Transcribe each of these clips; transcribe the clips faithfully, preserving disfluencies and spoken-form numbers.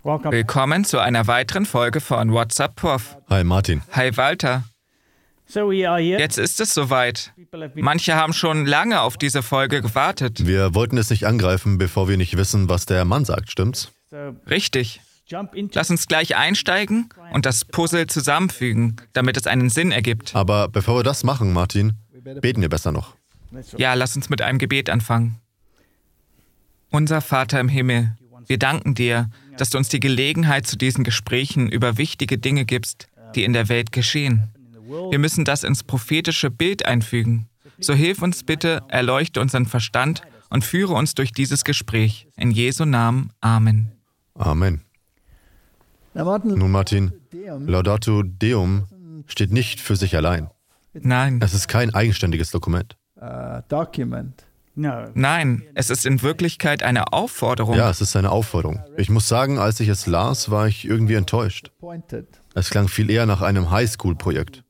Willkommen zu einer weiteren Folge von WhatsApp Prof. Hi Martin. Hi Walter. Jetzt ist es soweit. Manche haben schon lange auf diese Folge gewartet. Wir wollten es nicht angreifen, bevor wir nicht wissen, was der Mann sagt, stimmt's? Richtig. Lass uns gleich einsteigen und das Puzzle zusammenfügen, damit es einen Sinn ergibt. Aber bevor wir das machen, Martin, beten wir besser noch. Ja, lass uns mit einem Gebet anfangen. Unser Vater im Himmel, wir danken dir, dass du uns die Gelegenheit zu diesen Gesprächen über wichtige Dinge gibst, die in der Welt geschehen. Wir müssen das ins prophetische Bild einfügen. So hilf uns bitte, erleuchte unseren Verstand und führe uns durch dieses Gespräch. In Jesu Namen. Amen. Amen. Nun Martin, Laudato Deum steht nicht für sich allein. Nein. Es ist kein eigenständiges Dokument. Nein, es ist in Wirklichkeit eine Aufforderung. Ja, es ist eine Aufforderung. Ich muss sagen, als ich es las, war ich irgendwie enttäuscht. Es klang viel eher nach einem Highschool-Projekt.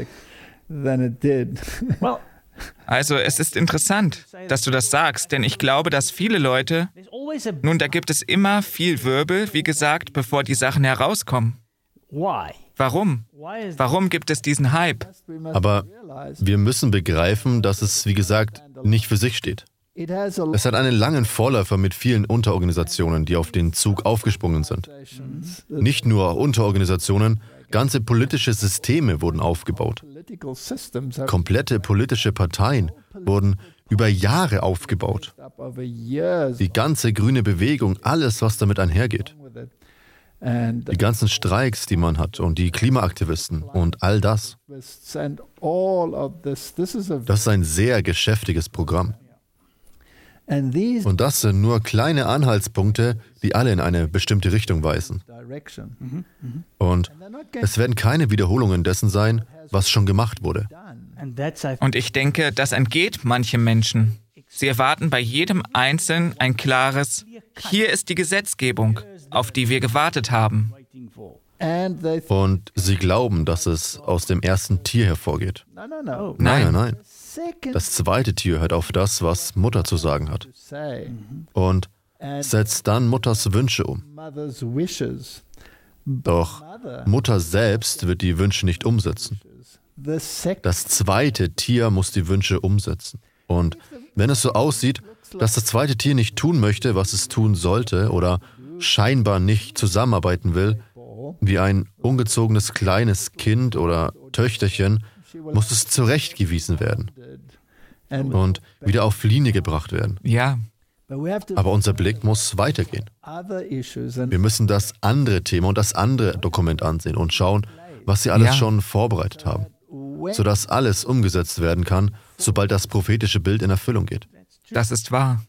Also es ist interessant, dass du das sagst, denn ich glaube, dass viele Leute... Nun, da gibt es immer viel Wirbel, wie gesagt, bevor die Sachen herauskommen. Warum? Warum gibt es diesen Hype? Aber wir müssen begreifen, dass es, wie gesagt, nicht für sich steht. Es hat einen langen Vorläufer mit vielen Unterorganisationen, die auf den Zug aufgesprungen sind. Nicht nur Unterorganisationen, ganze politische Systeme wurden aufgebaut. Komplette politische Parteien wurden über Jahre aufgebaut. Die ganze grüne Bewegung, alles, was damit einhergeht. Die ganzen Streiks, die man hat und die Klimaaktivisten und all das. Das ist ein sehr geschäftiges Programm. Und das sind nur kleine Anhaltspunkte, die alle in eine bestimmte Richtung weisen. Und es werden keine Wiederholungen dessen sein, was schon gemacht wurde. Und ich denke, das entgeht manchem Menschen. Sie erwarten bei jedem Einzelnen ein klares, hier ist die Gesetzgebung, auf die wir gewartet haben. Und sie glauben, dass es aus dem ersten Tier hervorgeht. Nein, nein, nein. Das zweite Tier hört auf das, was Mutter zu sagen hat. Und setzt dann Mutters Wünsche um. Doch Mutter selbst wird die Wünsche nicht umsetzen. Das zweite Tier muss die Wünsche umsetzen. Und wenn es so aussieht, dass das zweite Tier nicht tun möchte, was es tun sollte, oder scheinbar nicht zusammenarbeiten will, wie ein ungezogenes kleines Kind oder Töchterchen, muss es zurechtgewiesen werden und wieder auf Linie gebracht werden. Ja. Aber unser Blick muss weitergehen. Wir müssen das andere Thema und das andere Dokument ansehen und schauen, was sie alles ja. schon vorbereitet haben, sodass alles umgesetzt werden kann, sobald das prophetische Bild in Erfüllung geht. Das ist wahr.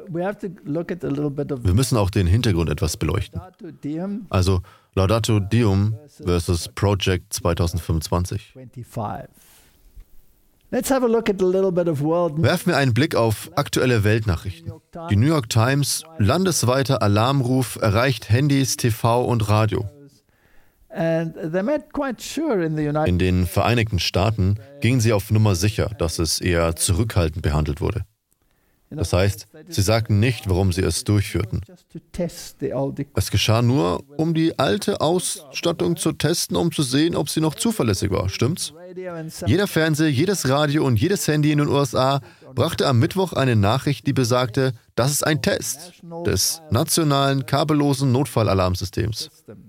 Wir müssen auch den Hintergrund etwas beleuchten. Also Laudato Deum versus Project zwanzig fünfundzwanzig. Werfen wir einen Blick auf aktuelle Weltnachrichten. Die New York Times, landesweiter Alarmruf erreicht Handys, T V und Radio. In den Vereinigten Staaten gingen sie auf Nummer sicher, dass es eher zurückhaltend behandelt wurde. Das heißt, sie sagten nicht, warum sie es durchführten. Es geschah nur, um die alte Ausstattung zu testen, um zu sehen, ob sie noch zuverlässig war, stimmt's? Jeder Fernseher, jedes Radio und jedes Handy in den U S A brachte am Mittwoch eine Nachricht, die besagte, das ist ein Test des nationalen kabellosen Notfallalarmsystems.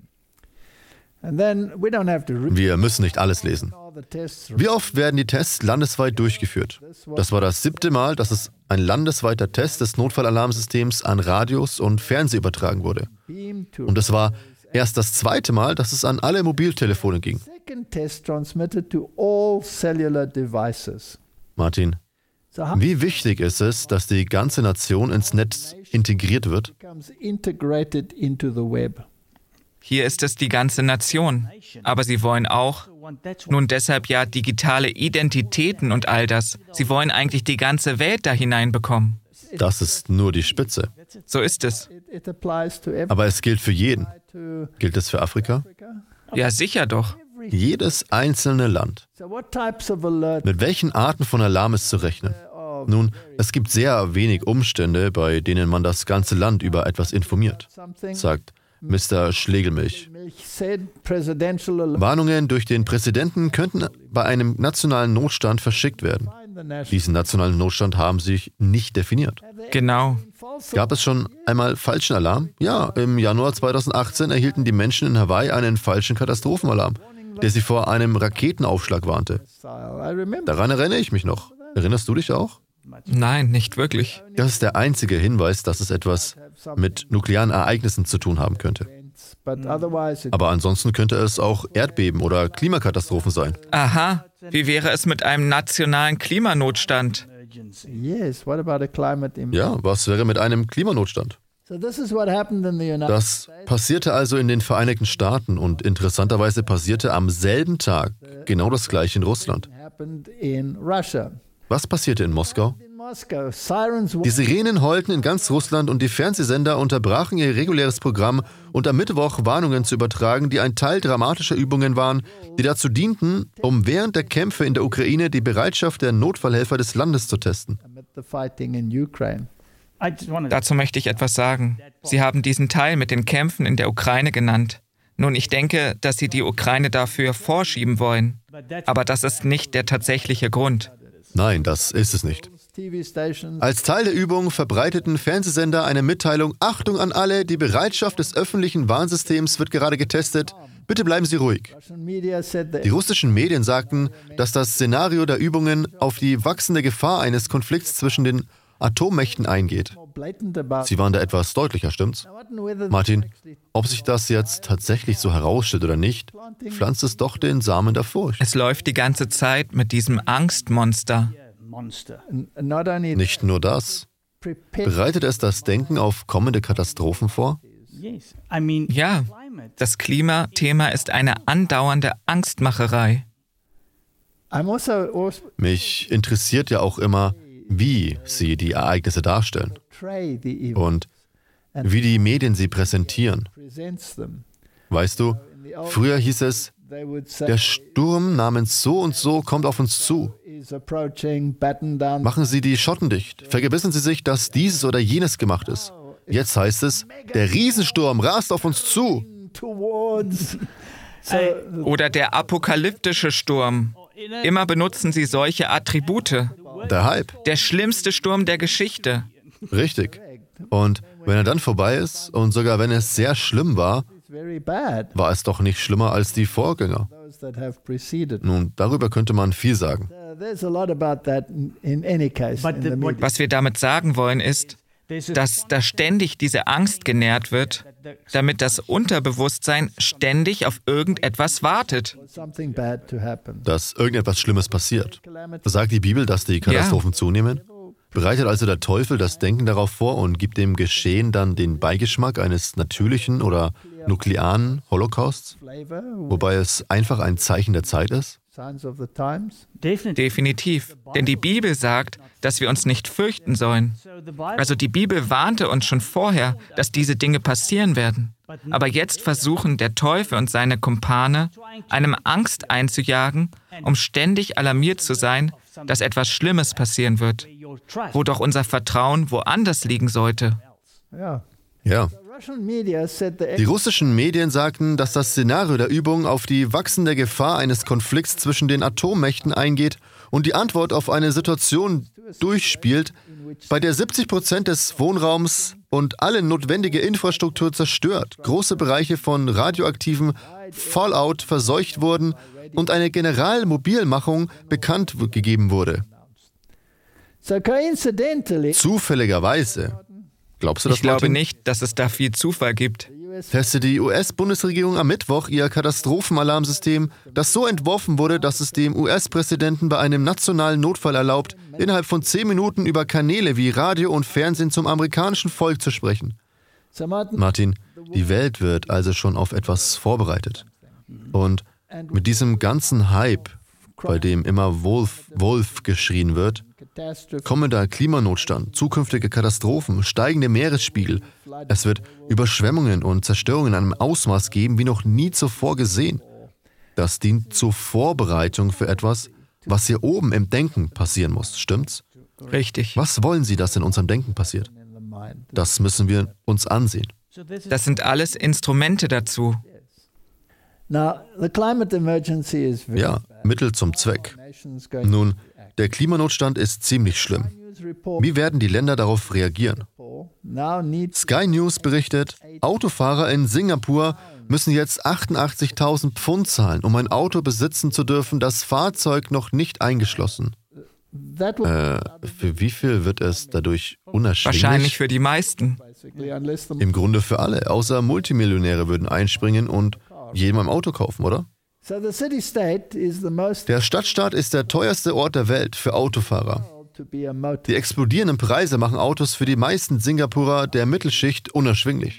Wir müssen nicht alles lesen. Wie oft werden die Tests landesweit durchgeführt? Das war das siebte Mal, dass es ein landesweiter Test des Notfallalarmsystems an Radios und Fernseh übertragen wurde. Und es war erst das zweite Mal, dass es an alle Mobiltelefone ging. Martin, wie wichtig ist es, dass die ganze Nation ins Netz integriert wird? Hier ist es die ganze Nation. Aber sie wollen auch, nun deshalb ja digitale Identitäten und all das. Sie wollen eigentlich die ganze Welt da hineinbekommen. Das ist nur die Spitze. So ist es. Aber es gilt für jeden. Gilt es für Afrika? Ja, sicher doch. Jedes einzelne Land. Mit welchen Arten von Alarm ist zu rechnen? Nun, es gibt sehr wenig Umstände, bei denen man das ganze Land über etwas informiert. Sagt, Mister Schlegelmilch. Warnungen durch den Präsidenten könnten bei einem nationalen Notstand verschickt werden. Diesen nationalen Notstand haben sie nicht definiert. Genau. Gab es schon einmal falschen Alarm? Ja, im Januar zweitausendachtzehn erhielten die Menschen in Hawaii einen falschen Katastrophenalarm, der sie vor einem Raketenaufschlag warnte. Daran erinnere ich mich noch. Erinnerst du dich auch? Nein, nicht wirklich. Das ist der einzige Hinweis, dass es etwas mit nuklearen Ereignissen zu tun haben könnte. Aber ansonsten könnte es auch Erdbeben oder Klimakatastrophen sein. Aha, wie wäre es mit einem nationalen Klimanotstand? Ja, was wäre mit einem Klimanotstand? Das passierte also in den Vereinigten Staaten und interessanterweise passierte am selben Tag genau das Gleiche in Russland. Was passierte in Moskau? Die Sirenen heulten in ganz Russland und die Fernsehsender unterbrachen ihr reguläres Programm, und am Mittwoch Warnungen zu übertragen, die ein Teil dramatischer Übungen waren, die dazu dienten, um während der Kämpfe in der Ukraine die Bereitschaft der Notfallhelfer des Landes zu testen. Dazu möchte ich etwas sagen. Sie haben diesen Teil mit den Kämpfen in der Ukraine genannt. Nun, ich denke, dass Sie die Ukraine dafür vorschieben wollen. Aber das ist nicht der tatsächliche Grund. Nein, das ist es nicht. Als Teil der Übung verbreiteten Fernsehsender eine Mitteilung: Achtung an alle, die Bereitschaft des öffentlichen Warnsystems wird gerade getestet. Bitte bleiben Sie ruhig. Die russischen Medien sagten, dass das Szenario der Übungen auf die wachsende Gefahr eines Konflikts zwischen den Atommächten eingeht. Sie waren da etwas deutlicher, stimmt's? Martin, ob sich das jetzt tatsächlich so herausstellt oder nicht, pflanzt es doch den Samen der Furcht. Es läuft die ganze Zeit mit diesem Angstmonster. Nicht nur das. Bereitet es das Denken auf kommende Katastrophen vor? Ja, das Klimathema ist eine andauernde Angstmacherei. Mich interessiert ja auch immer, wie sie die Ereignisse darstellen und wie die Medien sie präsentieren. Weißt du, früher hieß es, der Sturm namens so und so kommt auf uns zu. Machen Sie die Schotten dicht. Vergewissen Sie sich, dass dieses oder jenes gemacht ist. Jetzt heißt es, der Riesensturm rast auf uns zu. Oder der apokalyptische Sturm. Immer benutzen sie solche Attribute. Der Hype. Der schlimmste Sturm der Geschichte. Richtig. Und wenn er dann vorbei ist und sogar wenn es sehr schlimm war, war es doch nicht schlimmer als die Vorgänger. Nun, darüber könnte man viel sagen. Was wir damit sagen wollen ist, dass da ständig diese Angst genährt wird, damit das Unterbewusstsein ständig auf irgendetwas wartet. Dass irgendetwas Schlimmes passiert. Sagt die Bibel, dass die Katastrophen ja. zunehmen? Bereitet also der Teufel das Denken darauf vor und gibt dem Geschehen dann den Beigeschmack eines natürlichen oder nuklearen Holocausts? Wobei es einfach ein Zeichen der Zeit ist? Definitiv. Denn die Bibel sagt, dass wir uns nicht fürchten sollen. Also die Bibel warnte uns schon vorher, dass diese Dinge passieren werden. Aber jetzt versuchen der Teufel und seine Kumpane, einem Angst einzujagen, um ständig alarmiert zu sein, dass etwas Schlimmes passieren wird, wo doch unser Vertrauen woanders liegen sollte. Ja. Die russischen Medien sagten, dass das Szenario der Übung auf die wachsende Gefahr eines Konflikts zwischen den Atommächten eingeht und die Antwort auf eine Situation durchspielt, bei der siebzig Prozent des Wohnraums und alle notwendige Infrastruktur zerstört, große Bereiche von radioaktivem Fallout verseucht wurden und eine Generalmobilmachung bekannt gegeben wurde. Zufälligerweise. Glaubst du das, Ich glaube Martin? nicht, dass es da viel Zufall gibt. Testet die U S-Bundesregierung am Mittwoch ihr Katastrophenalarmsystem, das so entworfen wurde, dass es dem U S-Präsidenten bei einem nationalen Notfall erlaubt, innerhalb von zehn Minuten über Kanäle wie Radio und Fernsehen zum amerikanischen Volk zu sprechen. Martin, die Welt wird also schon auf etwas vorbereitet. Und mit diesem ganzen Hype, bei dem immer Wolf, Wolf geschrien wird, kommender Klimanotstand, zukünftige Katastrophen, steigende Meeresspiegel. Es wird Überschwemmungen und Zerstörungen in einem Ausmaß geben, wie noch nie zuvor gesehen. Das dient zur Vorbereitung für etwas, was hier oben im Denken passieren muss. Stimmt's? Richtig. Was wollen Sie, dass in unserem Denken passiert? Das müssen wir uns ansehen. Das sind alles Instrumente dazu. Ja, Mittel zum Zweck. Nun, der Klimanotstand ist ziemlich schlimm. Wie werden die Länder darauf reagieren? Sky News berichtet, Autofahrer in Singapur müssen jetzt achtundachtzigtausend Pfund zahlen, um ein Auto besitzen zu dürfen, das Fahrzeug noch nicht eingeschlossen. Äh, für wie viel wird es dadurch unerschwinglich? Wahrscheinlich für die meisten. Im Grunde für alle, außer Multimillionäre würden einspringen und jedem ein Auto kaufen, oder? Der Stadtstaat ist der teuerste Ort der Welt für Autofahrer. Die explodierenden Preise machen Autos für die meisten Singapurer der Mittelschicht unerschwinglich.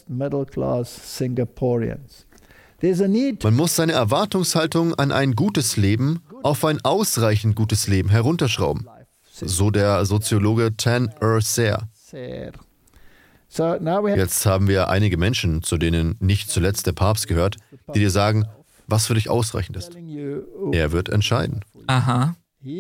Man muss seine Erwartungshaltung an ein gutes Leben auf ein ausreichend gutes Leben herunterschrauben, so der Soziologe Tan Er Ser. Jetzt haben wir einige Menschen, zu denen nicht zuletzt der Papst gehört, die dir sagen, was für dich ausreichend ist. Er wird entscheiden. Aha.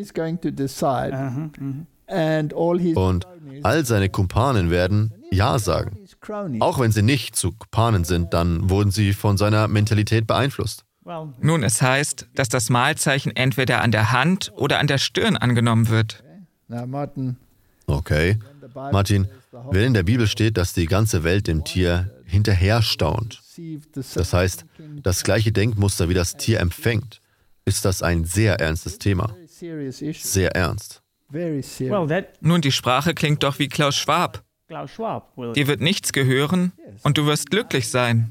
Und all seine Kumpanen werden Ja sagen. Auch wenn sie nicht zu Kumpanen sind, dann wurden sie von seiner Mentalität beeinflusst. Nun, es heißt, dass das Mahlzeichen entweder an der Hand oder an der Stirn angenommen wird. Okay. Martin, wenn in der Bibel steht, dass die ganze Welt dem Tier hinterher staunt, das heißt, das gleiche Denkmuster wie das Tier empfängt, ist das ein sehr ernstes Thema. Sehr ernst. Nun, die Sprache klingt doch wie Klaus Schwab. Dir wird nichts gehören und du wirst glücklich sein.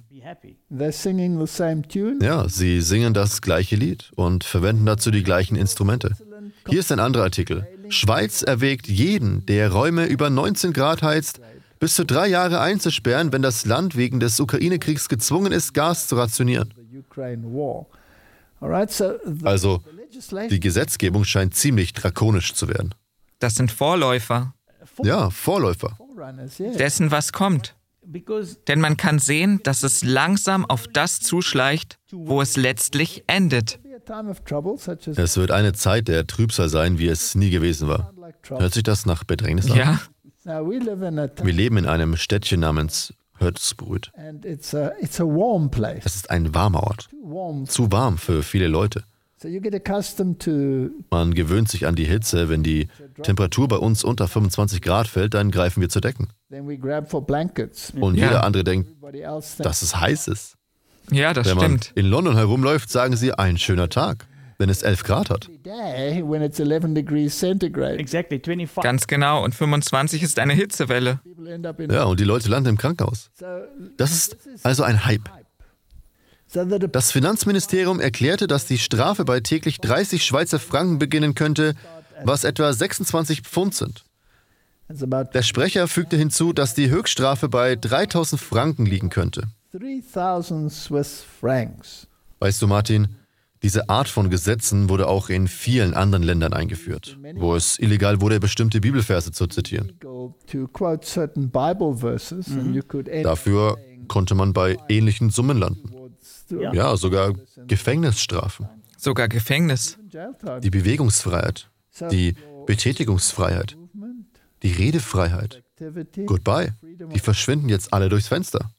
Ja, sie singen das gleiche Lied und verwenden dazu die gleichen Instrumente. Hier ist ein anderer Artikel. Schweiz erwägt jeden, der Räume über neunzehn Grad heizt, bis zu drei Jahre einzusperren, wenn das Land wegen des Ukraine-Kriegs gezwungen ist, Gas zu rationieren. Also, die Gesetzgebung scheint ziemlich drakonisch zu werden. Das sind Vorläufer. Ja, Vorläufer. Dessen, was kommt. Denn man kann sehen, dass es langsam auf das zuschleicht, wo es letztlich endet. Es wird eine Zeit der Trübsal sein, wie es nie gewesen war. Hört sich das nach Bedrängnis an? Ja. Wir leben in einem Städtchen namens Hurstbrüt. Es ist ein warmer Ort. Zu warm für viele Leute. Man gewöhnt sich an die Hitze. Wenn die Temperatur bei uns unter fünfundzwanzig Grad fällt, dann greifen wir zur Decken. Und jeder Ja. andere denkt, dass es heiß ist. Ja, das Wenn man stimmt. in London herumläuft, sagen sie, ein schöner Tag, wenn es elf Grad hat. Ganz genau. Und fünfundzwanzig ist eine Hitzewelle. Ja, und die Leute landen im Krankenhaus. Das ist also ein Hype. Das Finanzministerium erklärte, dass die Strafe bei täglich dreißig Schweizer Franken beginnen könnte, was etwa sechsundzwanzig Pfund sind. Der Sprecher fügte hinzu, dass die Höchststrafe bei dreitausend Franken liegen könnte. Weißt du, Martin, diese Art von Gesetzen wurde auch in vielen anderen Ländern eingeführt, wo es illegal wurde, bestimmte Bibelverse zu zitieren. Dafür konnte man bei ähnlichen Summen landen. Ja, sogar Gefängnisstrafen. Sogar Gefängnis. Die Bewegungsfreiheit, die Betätigungsfreiheit, die Redefreiheit. Goodbye. Die verschwinden jetzt alle durchs Fenster.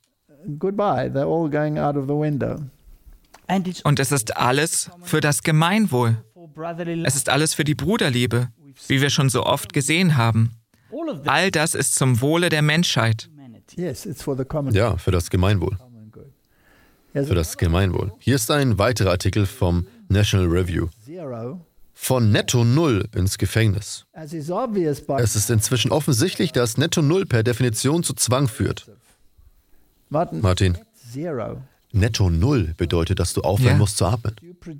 Und es ist alles für das Gemeinwohl. Es ist alles für die Bruderliebe, wie wir schon so oft gesehen haben. All das ist zum Wohle der Menschheit. Ja, für das Gemeinwohl. Für das Gemeinwohl. Hier ist ein weiterer Artikel vom National Review. Von Netto Null ins Gefängnis. Es ist inzwischen offensichtlich, dass Netto Null per Definition zu Zwang führt. Martin, Netto Null bedeutet, dass du aufhören Ja. musst zu atmen.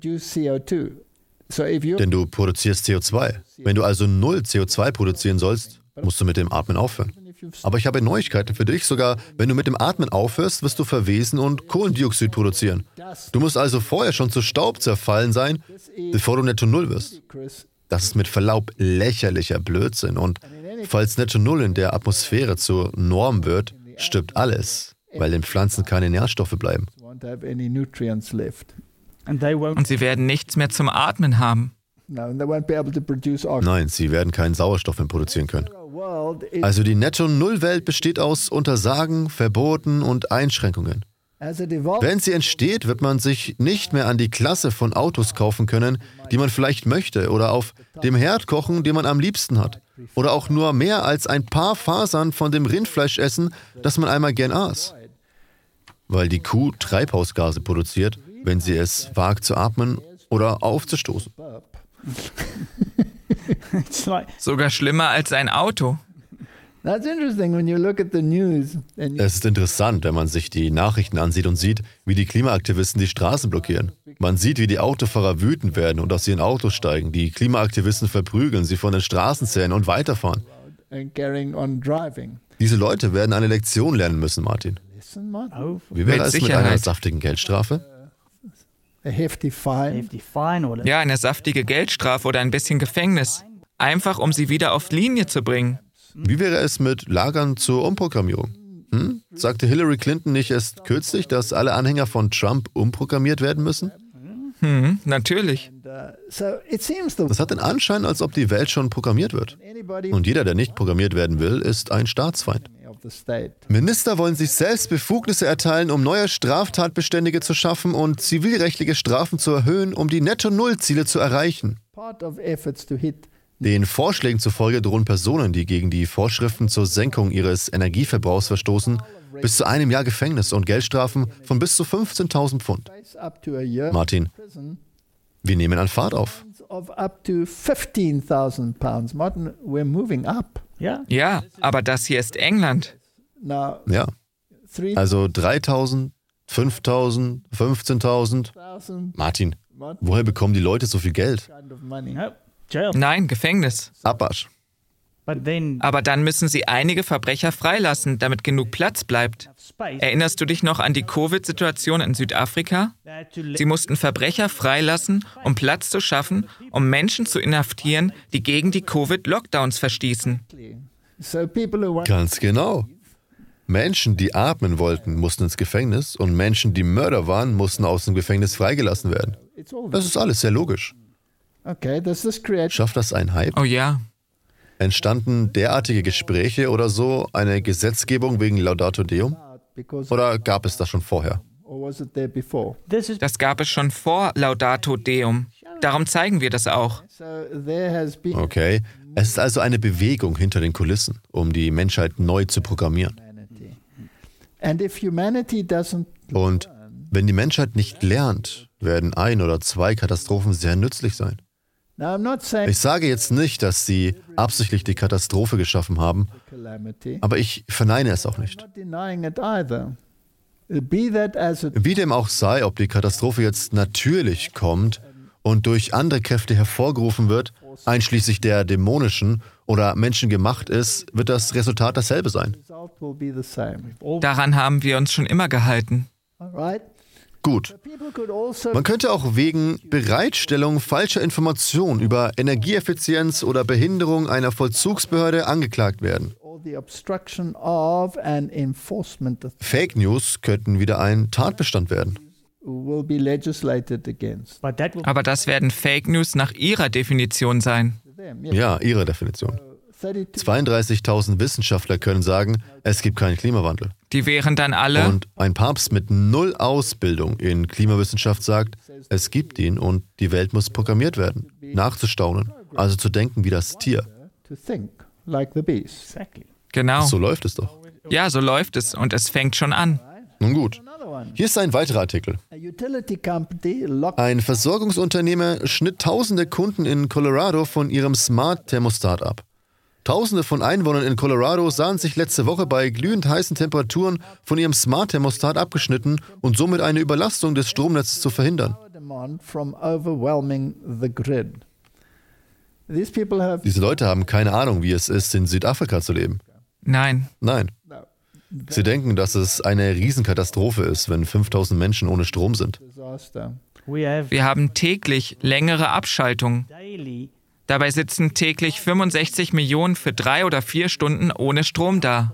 Denn du produzierst C O zwei. Wenn du also null C O zwei produzieren sollst, musst du mit dem Atmen aufhören. Aber ich habe Neuigkeiten für dich. Sogar wenn du mit dem Atmen aufhörst, wirst du verwesen und Kohlendioxid produzieren. Du musst also vorher schon zu Staub zerfallen sein, bevor du Netto Null wirst. Das ist mit Verlaub lächerlicher Blödsinn. Und falls Netto Null in der Atmosphäre zur Norm wird, stirbt alles, weil den Pflanzen keine Nährstoffe bleiben. Und sie werden nichts mehr zum Atmen haben. Nein, sie werden keinen Sauerstoff mehr produzieren können. Also die Netto-Null-Welt besteht aus Untersagen, Verboten und Einschränkungen. Wenn sie entsteht, wird man sich nicht mehr an die Klasse von Autos kaufen können, die man vielleicht möchte, oder auf dem Herd kochen, den man am liebsten hat. Oder auch nur mehr als ein paar Fasern von dem Rindfleisch essen, das man einmal gern aß. Weil die Kuh Treibhausgase produziert, wenn sie es wagt zu atmen oder aufzustoßen. Sogar schlimmer als ein Auto. Es ist interessant, wenn man sich die Nachrichten ansieht und sieht, wie die Klimaaktivisten die Straßen blockieren. Man sieht, wie die Autofahrer wütend werden und aus ihren Autos steigen. Die Klimaaktivisten verprügeln, sie von den Straßen zählen und weiterfahren. Diese Leute werden eine Lektion lernen müssen, Martin. Wie wäre es mit einer saftigen Geldstrafe? Ja, eine saftige Geldstrafe oder ein bisschen Gefängnis. Einfach, um sie wieder auf Linie zu bringen. Wie wäre es mit Lagern zur Umprogrammierung? Hm? Sagte Hillary Clinton nicht erst kürzlich, dass alle Anhänger von Trump umprogrammiert werden müssen? Hm, natürlich. Das hat den Anschein, als ob die Welt schon programmiert wird. Und jeder, der nicht programmiert werden will, ist ein Staatsfeind. Minister wollen sich selbst Befugnisse erteilen, um neue Straftatbeständige zu schaffen und zivilrechtliche Strafen zu erhöhen, um die Netto-Null-Ziele zu erreichen. Den Vorschlägen zufolge drohen Personen, die gegen die Vorschriften zur Senkung ihres Energieverbrauchs verstoßen, bis zu einem Jahr Gefängnis und Geldstrafen von bis zu fünfzehntausend Pfund. Martin, wir nehmen an Fahrt auf. Ja, aber das hier ist England. Ja, also dreitausend, fünftausend, fünfzehntausend. Martin, woher bekommen die Leute so viel Geld? Nein, Gefängnis. Abwasch. Aber dann müssen sie einige Verbrecher freilassen, damit genug Platz bleibt. Erinnerst du dich noch an die Covid-Situation in Südafrika? Sie mussten Verbrecher freilassen, um Platz zu schaffen, um Menschen zu inhaftieren, die gegen die Covid-Lockdowns verstießen. Ganz genau. Menschen, die atmen wollten, mussten ins Gefängnis und Menschen, die Mörder waren, mussten aus dem Gefängnis freigelassen werden. Das ist alles sehr logisch. Schafft das einen Hype? Oh ja. Entstanden derartige Gespräche oder so, eine Gesetzgebung wegen Laudato Deum? Oder gab es das schon vorher? Das gab es schon vor Laudato Deum. Darum zeigen wir das auch. Okay, es ist also eine Bewegung hinter den Kulissen, um die Menschheit neu zu programmieren. Und wenn die Menschheit nicht lernt, werden ein oder zwei Katastrophen sehr nützlich sein. Ich sage jetzt nicht, dass sie absichtlich die Katastrophe geschaffen haben, aber ich verneine es auch nicht. Wie dem auch sei, ob die Katastrophe jetzt natürlich kommt und durch andere Kräfte hervorgerufen wird, einschließlich der dämonischen oder menschengemacht ist, wird das Resultat dasselbe sein. Daran haben wir uns schon immer gehalten. Gut. Man könnte auch wegen Bereitstellung falscher Informationen über Energieeffizienz oder Behinderung einer Vollzugsbehörde angeklagt werden. Fake News könnten wieder ein Tatbestand werden. Aber das werden Fake News nach Ihrer Definition sein. Ja, Ihrer Definition. zweiunddreißigtausend Wissenschaftler können sagen, es gibt keinen Klimawandel. Die wären dann alle... Und ein Papst mit null Ausbildung in Klimawissenschaft sagt, es gibt ihn und die Welt muss programmiert werden, nachzustaunen, also zu denken wie das Tier. Genau. So läuft es doch. Ja, so läuft es und es fängt schon an. Nun gut. Hier ist ein weiterer Artikel. Ein Versorgungsunternehmer schnitt tausende Kunden in Colorado von ihrem Smart-Thermostat ab. Tausende von Einwohnern in Colorado sahen sich letzte Woche bei glühend heißen Temperaturen von ihrem Smart-Thermostat abgeschnitten und somit eine Überlastung des Stromnetzes zu verhindern. Diese Leute haben keine Ahnung, wie es ist, in Südafrika zu leben. Nein. Nein. Sie denken, dass es eine Riesenkatastrophe ist, wenn fünftausend Menschen ohne Strom sind. Wir haben täglich längere Abschaltungen. Dabei sitzen täglich fünfundsechzig Millionen für drei oder vier Stunden ohne Strom da.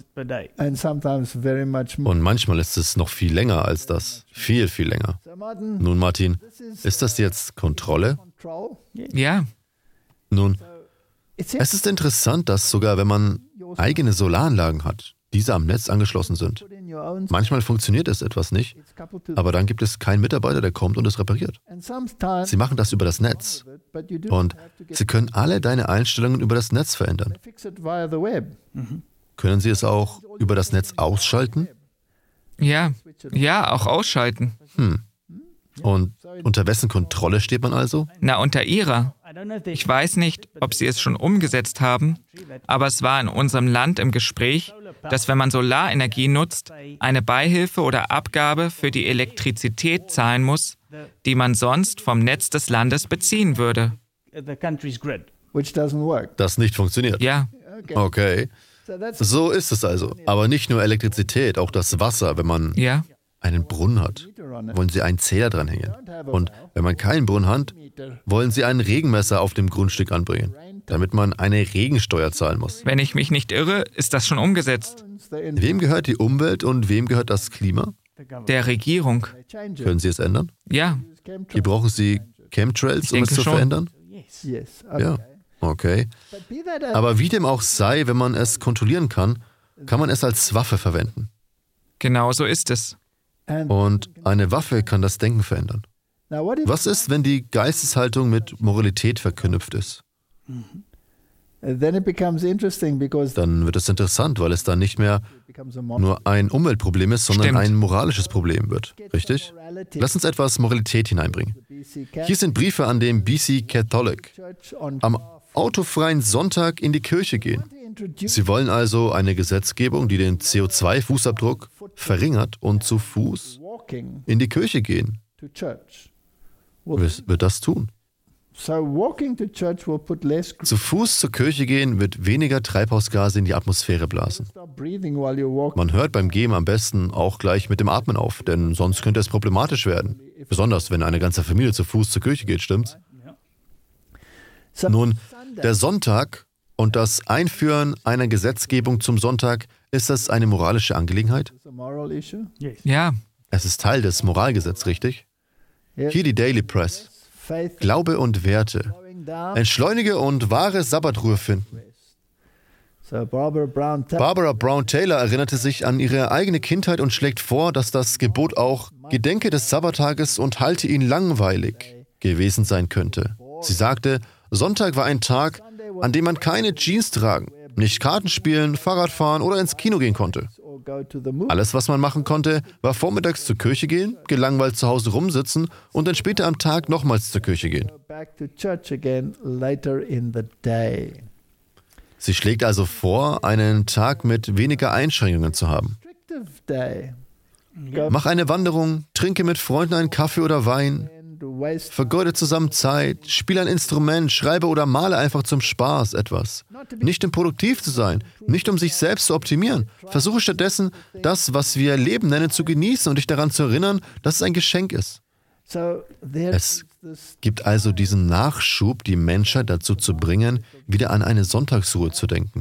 Und manchmal ist es noch viel länger als das. Viel, viel länger. Nun, Martin, ist das jetzt Kontrolle? Ja. Nun, es ist interessant, dass sogar wenn man eigene Solaranlagen hat, diese am Netz angeschlossen sind. Manchmal funktioniert es etwas nicht, aber dann gibt es keinen Mitarbeiter, der kommt und es repariert. Sie machen das über das Netz und sie können alle deine Einstellungen über das Netz verändern. Können Sie es auch über das Netz ausschalten? Ja, ja, auch ausschalten. Hm. Und unter wessen Kontrolle steht man also? Na, unter ihrer. Ich weiß nicht, ob Sie es schon umgesetzt haben, aber es war in unserem Land im Gespräch, dass wenn man Solarenergie nutzt, eine Beihilfe oder Abgabe für die Elektrizität zahlen muss, die man sonst vom Netz des Landes beziehen würde. Das nicht funktioniert. Ja. Okay. So ist es also. Aber nicht nur Elektrizität, auch das Wasser, wenn man Ja. einen Brunnen hat, wollen Sie einen Zähler dranhängen. Und wenn man keinen Brunnen hat, wollen Sie ein Regenmesser auf dem Grundstück anbringen, damit man eine Regensteuer zahlen muss. Wenn ich mich nicht irre, ist das schon umgesetzt. Wem gehört die Umwelt und wem gehört das Klima? Der Regierung. Können Sie es ändern? Ja. Hier brauchen Sie Chemtrails, um es zu schon. verändern? Ja, okay. Aber wie dem auch sei, wenn man es kontrollieren kann, kann man es als Waffe verwenden. Genau so ist es. Und eine Waffe kann das Denken verändern. Was ist, wenn die Geisteshaltung mit Moralität verknüpft ist? Dann wird es interessant, weil es dann nicht mehr nur ein Umweltproblem ist, sondern Stimmt. ein moralisches Problem wird. Richtig? Lass uns etwas Moralität hineinbringen. Hier sind Briefe an den B C Catholic. Am autofreien Sonntag in die Kirche gehen. Sie wollen also eine Gesetzgebung, die den C O zwei Fußabdruck verringert und zu Fuß in die Kirche gehen. Wird das tun? Zu Fuß zur Kirche gehen wird weniger Treibhausgase in die Atmosphäre blasen. Man hört beim Gehen am besten auch gleich mit dem Atmen auf, denn sonst könnte es problematisch werden. Besonders, wenn eine ganze Familie zu Fuß zur Kirche geht, stimmt's? Nun, der Sonntag und das Einführen einer Gesetzgebung zum Sonntag, ist das eine moralische Angelegenheit? Ja. Es ist Teil des Moralgesetzes, richtig? Hier die Daily Press. Glaube und Werte. Entschleunige und wahre Sabbatruhe finden. Barbara Brown Taylor erinnerte sich an ihre eigene Kindheit und schlägt vor, dass das Gebot auch Gedenke des Sabbattages und halte ihn langweilig gewesen sein könnte. Sie sagte, Sonntag war ein Tag, an dem man keine Jeans tragen, nicht Karten spielen, Fahrrad fahren oder ins Kino gehen konnte. Alles, was man machen konnte, war vormittags zur Kirche gehen, gelangweilt zu Hause rumsitzen und dann später am Tag nochmals zur Kirche gehen. Sie schlägt also vor, einen Tag mit weniger Einschränkungen zu haben. Mach eine Wanderung, trinke mit Freunden einen Kaffee oder Wein, vergeude zusammen Zeit, spiele ein Instrument, schreibe oder male einfach zum Spaß etwas. Nicht um produktiv zu sein, nicht um sich selbst zu optimieren. Versuche stattdessen, das, was wir Leben nennen, zu genießen und dich daran zu erinnern, dass es ein Geschenk ist. Es gibt also diesen Nachschub, die Menschheit dazu zu bringen, wieder an eine Sonntagsruhe zu denken.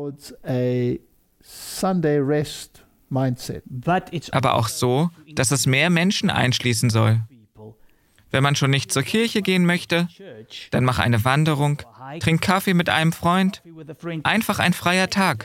Aber auch so, dass es mehr Menschen einschließen soll. Wenn man schon nicht zur Kirche gehen möchte, dann mach eine Wanderung, trink Kaffee mit einem Freund. Einfach ein freier Tag.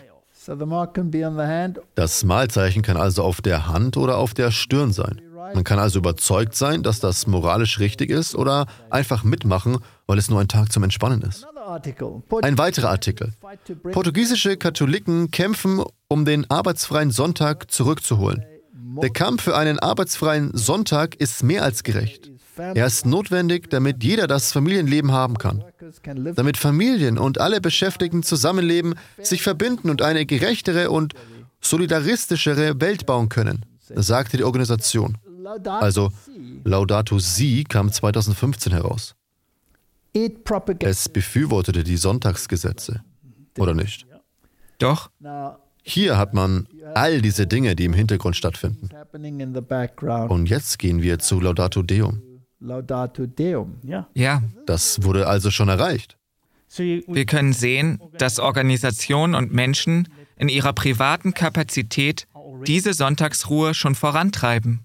Das Mahlzeichen kann also auf der Hand oder auf der Stirn sein. Man kann also überzeugt sein, dass das moralisch richtig ist oder einfach mitmachen, weil es nur ein Tag zum Entspannen ist. Ein weiterer Artikel. Portugiesische Katholiken kämpfen, um den arbeitsfreien Sonntag zurückzuholen. Der Kampf für einen arbeitsfreien Sonntag ist mehr als gerecht. Er ist notwendig, damit jeder das Familienleben haben kann. Damit Familien und alle Beschäftigten zusammenleben, sich verbinden und eine gerechtere und solidaristischere Welt bauen können, sagte die Organisation. Also, Laudato Si kam zweitausendfünfzehn heraus. Es befürwortete die Sonntagsgesetze, oder nicht? Doch. Hier hat man all diese Dinge, die im Hintergrund stattfinden. Und jetzt gehen wir zu Laudato Deum. Ja. Das wurde also schon erreicht. Wir können sehen, dass Organisationen und Menschen in ihrer privaten Kapazität diese Sonntagsruhe schon vorantreiben.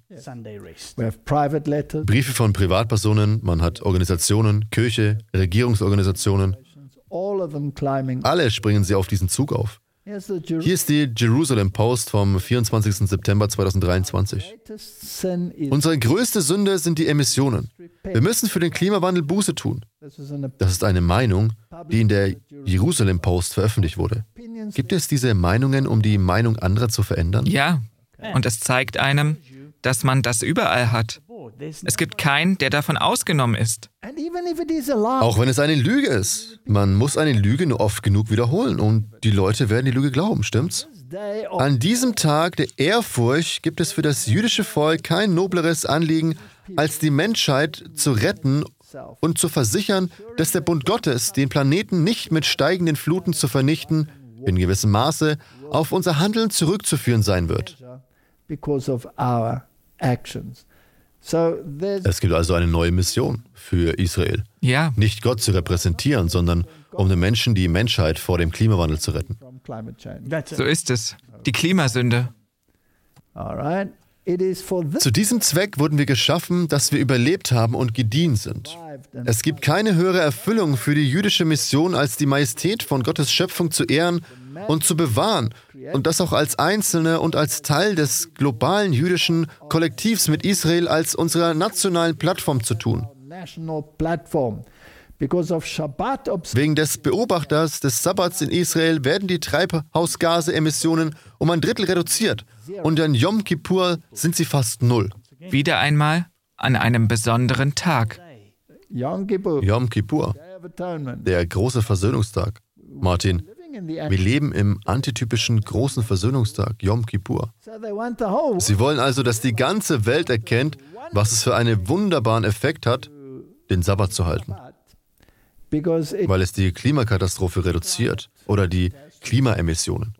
Briefe von Privatpersonen, man hat Organisationen, Kirche, Regierungsorganisationen. Alle springen sie auf diesen Zug auf. Hier ist die Jerusalem Post vom vierundzwanzigsten September zweitausenddreiundzwanzig. Unsere größte Sünde sind die Emissionen. Wir müssen für den Klimawandel Buße tun. Das ist eine Meinung, die in der Jerusalem Post veröffentlicht wurde. Gibt es diese Meinungen, um die Meinung anderer zu verändern? Ja, und es zeigt einem, dass man das überall hat. Es gibt keinen, der davon ausgenommen ist. Auch wenn es eine Lüge ist. Man muss eine Lüge nur oft genug wiederholen und die Leute werden die Lüge glauben, stimmt's? An diesem Tag der Ehrfurcht gibt es für das jüdische Volk kein nobleres Anliegen, als die Menschheit zu retten und zu versichern, dass der Bund Gottes, den Planeten nicht mit steigenden Fluten zu vernichten, in gewissem Maße auf unser Handeln zurückzuführen sein wird. Es gibt also eine neue Mission für Israel. Ja. Nicht Gott zu repräsentieren, sondern um den Menschen die Menschheit vor dem Klimawandel zu retten. So ist es. Die Klimasünde. Zu diesem Zweck wurden wir geschaffen, dass wir überlebt haben und gediehen sind. Es gibt keine höhere Erfüllung für die jüdische Mission, als die Majestät von Gottes Schöpfung zu ehren und zu bewahren und das auch als Einzelne und als Teil des globalen jüdischen Kollektivs mit Israel als unserer nationalen Plattform zu tun. Wegen des Beobachters des Sabbats in Israel werden die Treibhausgasemissionen um ein Drittel reduziert und an Yom Kippur sind sie fast null. Wieder einmal an einem besonderen Tag. Yom Kippur, der große Versöhnungstag. Martin, wir leben im antitypischen großen Versöhnungstag, Yom Kippur. Sie wollen also, dass die ganze Welt erkennt, was es für einen wunderbaren Effekt hat, den Sabbat zu halten. Weil es die Klimakatastrophe reduziert oder die Klimaemissionen.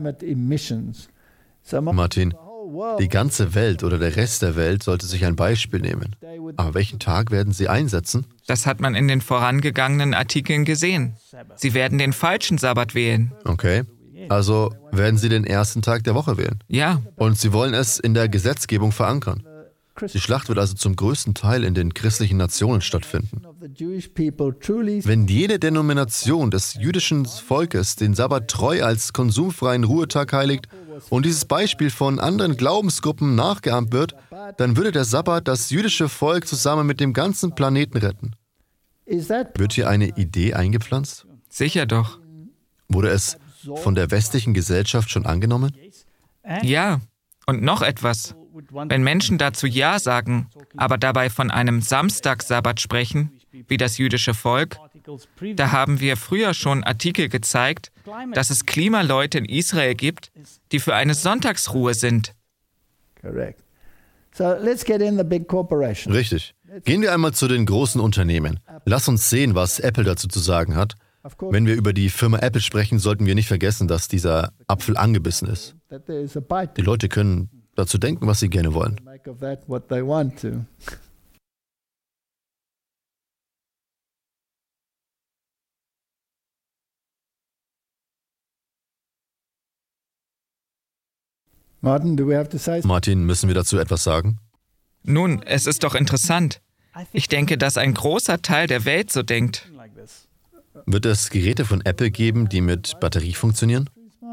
Martin, die ganze Welt oder der Rest der Welt sollte sich ein Beispiel nehmen. Aber welchen Tag werden sie einsetzen? Das hat man in den vorangegangenen Artikeln gesehen. Sie werden den falschen Sabbat wählen. Okay, also werden sie den ersten Tag der Woche wählen. Ja. Und sie wollen es in der Gesetzgebung verankern. Die Schlacht wird also zum größten Teil in den christlichen Nationen stattfinden. Wenn jede Denomination des jüdischen Volkes den Sabbat treu als konsumfreien Ruhetag heiligt und dieses Beispiel von anderen Glaubensgruppen nachgeahmt wird, dann würde der Sabbat das jüdische Volk zusammen mit dem ganzen Planeten retten. Wird hier eine Idee eingepflanzt? Sicher doch. Wurde es von der westlichen Gesellschaft schon angenommen? Ja. Und noch etwas. Wenn Menschen dazu Ja sagen, aber dabei von einem Samstagssabbat sprechen, wie das jüdische Volk, da haben wir früher schon Artikel gezeigt, dass es Klimaleute in Israel gibt, die für eine Sonntagsruhe sind. Richtig. Gehen wir einmal zu den großen Unternehmen. Lass uns sehen, was Apple dazu zu sagen hat. Wenn wir über die Firma Apple sprechen, sollten wir nicht vergessen, dass dieser Apfel angebissen ist. Die Leute können dazu denken, was sie gerne wollen. Martin, müssen wir dazu etwas sagen? Nun, es ist doch interessant. Ich denke, dass ein großer Teil der Welt so denkt. Wird es Geräte von Apple geben, die mit Batterie funktionieren?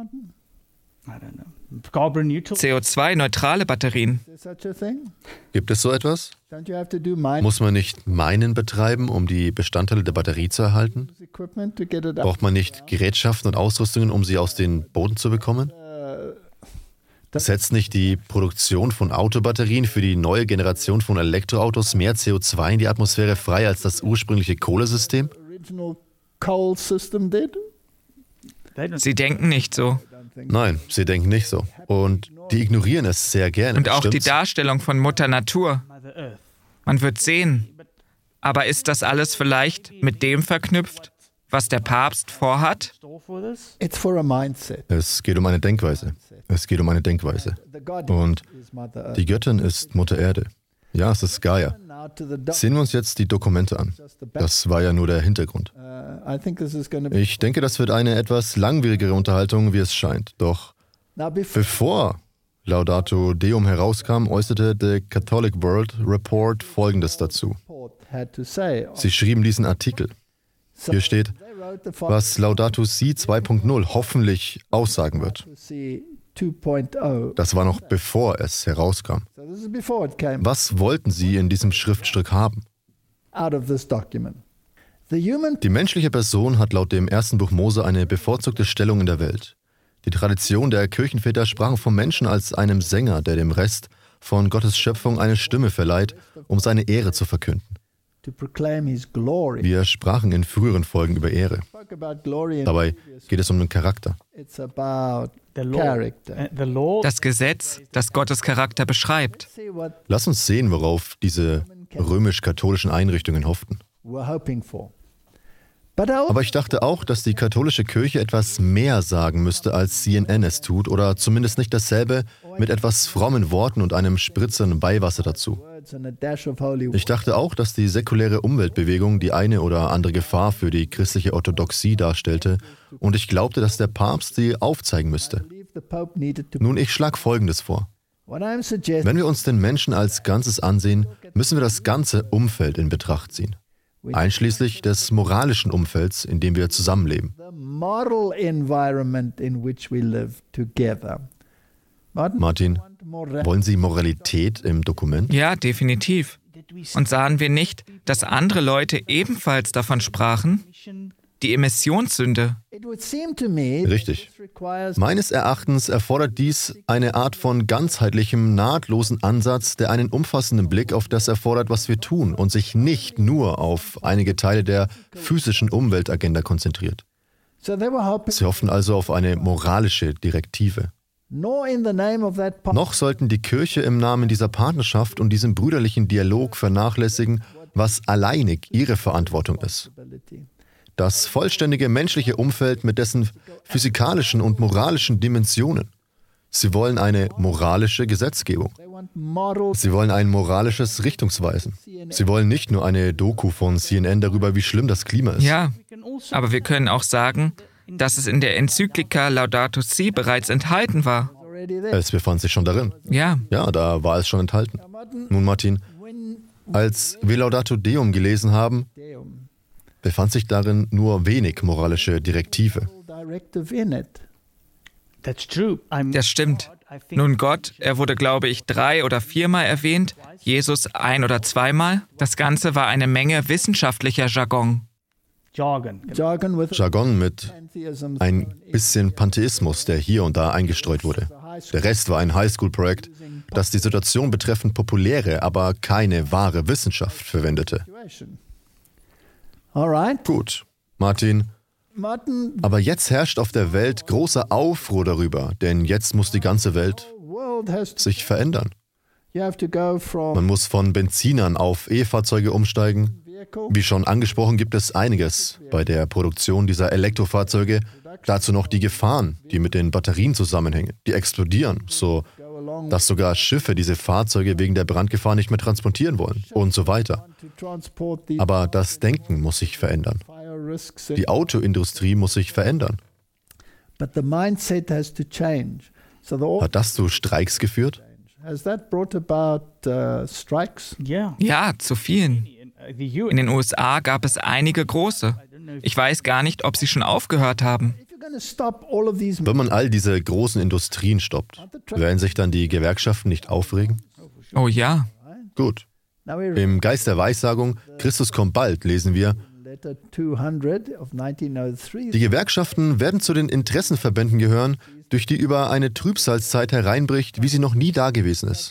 C O zwei neutrale Batterien. Gibt es so etwas? Muss man nicht Minen betreiben, um die Bestandteile der Batterie zu erhalten? Braucht man nicht Gerätschaften und Ausrüstungen, um sie aus dem Boden zu bekommen? Setzt nicht die Produktion von Autobatterien für die neue Generation von Elektroautos mehr C O zwei in die Atmosphäre frei als das ursprüngliche Kohlesystem? Sie denken nicht so. Nein, sie denken nicht so. Und die ignorieren es sehr gerne. Und auch stimmt's? die Darstellung von Mutter Natur. Man wird sehen. Aber ist das alles vielleicht mit dem verknüpft, was der Papst vorhat? Es geht um eine Denkweise. Es geht um eine Denkweise. Und die Göttin ist Mutter Erde. Ja, es ist Gaia. Sehen wir uns jetzt die Dokumente an. Das war ja nur der Hintergrund. Ich denke, das wird eine etwas langwierigere Unterhaltung, wie es scheint. Doch bevor Laudato Deum herauskam, äußerte der Catholic World Report Folgendes dazu. Sie schrieben diesen Artikel. Hier steht: was Laudato Si zwei Punkt null hoffentlich aussagen wird. Das war noch bevor es herauskam. Was wollten Sie in diesem Schriftstück haben? Die menschliche Person hat laut dem ersten Buch Mose eine bevorzugte Stellung in der Welt. Die Tradition der Kirchenväter sprach vom Menschen als einem Sänger, der dem Rest von Gottes Schöpfung eine Stimme verleiht, um seine Ehre zu verkünden. Wir sprachen in früheren Folgen über Ehre. Dabei geht es um den Charakter. Das Gesetz, das Gottes Charakter beschreibt. Lass uns sehen, worauf diese römisch-katholischen Einrichtungen hofften. Aber ich dachte auch, dass die katholische Kirche etwas mehr sagen müsste, als C N N es tut, oder zumindest nicht dasselbe mit etwas frommen Worten und einem spritzenden Beiwasser dazu. Ich dachte auch, dass die säkuläre Umweltbewegung die eine oder andere Gefahr für die christliche Orthodoxie darstellte, und ich glaubte, dass der Papst sie aufzeigen müsste. Nun, ich schlage Folgendes vor. Wenn wir uns den Menschen als Ganzes ansehen, müssen wir das ganze Umfeld in Betracht ziehen. Einschließlich des moralischen Umfelds, in dem wir zusammenleben. Martin, wollen Sie Moralität im Dokument? Ja, definitiv. Und sahen wir nicht, dass andere Leute ebenfalls davon sprachen? Die Emissionssünde. Richtig. Meines Erachtens erfordert dies eine Art von ganzheitlichem, nahtlosen Ansatz, der einen umfassenden Blick auf das erfordert, was wir tun, und sich nicht nur auf einige Teile der physischen Umweltagenda konzentriert. Sie hoffen also auf eine moralische Direktive. Noch sollten die Kirche im Namen dieser Partnerschaft und diesem brüderlichen Dialog vernachlässigen, was alleinig ihre Verantwortung ist. Das vollständige menschliche Umfeld mit dessen physikalischen und moralischen Dimensionen. Sie wollen eine moralische Gesetzgebung. Sie wollen ein moralisches Richtungsweisen. Sie wollen nicht nur eine Doku von C N N darüber, wie schlimm das Klima ist. Ja, aber wir können auch sagen, dass es in der Enzyklika Laudato Si bereits enthalten war. Es befand sich schon darin. Ja. Ja, da war es schon enthalten. Nun, Martin, als wir Laudato Deum gelesen haben, befand sich darin nur wenig moralische Direktive. Das stimmt. Nun, Gott, er wurde, glaube ich, drei- oder viermal erwähnt, Jesus ein- oder zweimal. Das Ganze war eine Menge wissenschaftlicher Jargon. Jargon mit ein bisschen Pantheismus, der hier und da eingestreut wurde. Der Rest war ein Highschool-Projekt, das die Situation betreffend populäre, aber keine wahre Wissenschaft verwendete. Gut, Martin. Aber jetzt herrscht auf der Welt großer Aufruhr darüber, denn jetzt muss die ganze Welt sich verändern. Man muss von Benzinern auf E-Fahrzeuge umsteigen. Wie schon angesprochen, gibt es einiges bei der Produktion dieser Elektrofahrzeuge. Dazu noch die Gefahren, die mit den Batterien zusammenhängen. Die explodieren, so dass sogar Schiffe diese Fahrzeuge wegen der Brandgefahr nicht mehr transportieren wollen und so weiter. Aber das Denken muss sich verändern. Die Autoindustrie muss sich verändern. Hat das zu Streiks geführt? Ja, zu vielen. In den U S A gab es einige große. Ich weiß gar nicht, ob sie schon aufgehört haben. Wenn man all diese großen Industrien stoppt, werden sich dann die Gewerkschaften nicht aufregen? Oh ja. Gut. Im Geist der Weissagung, Christus kommt bald, lesen wir, die Gewerkschaften werden zu den Interessenverbänden gehören, durch die über eine Trübsalzeit hereinbricht, wie sie noch nie dagewesen ist.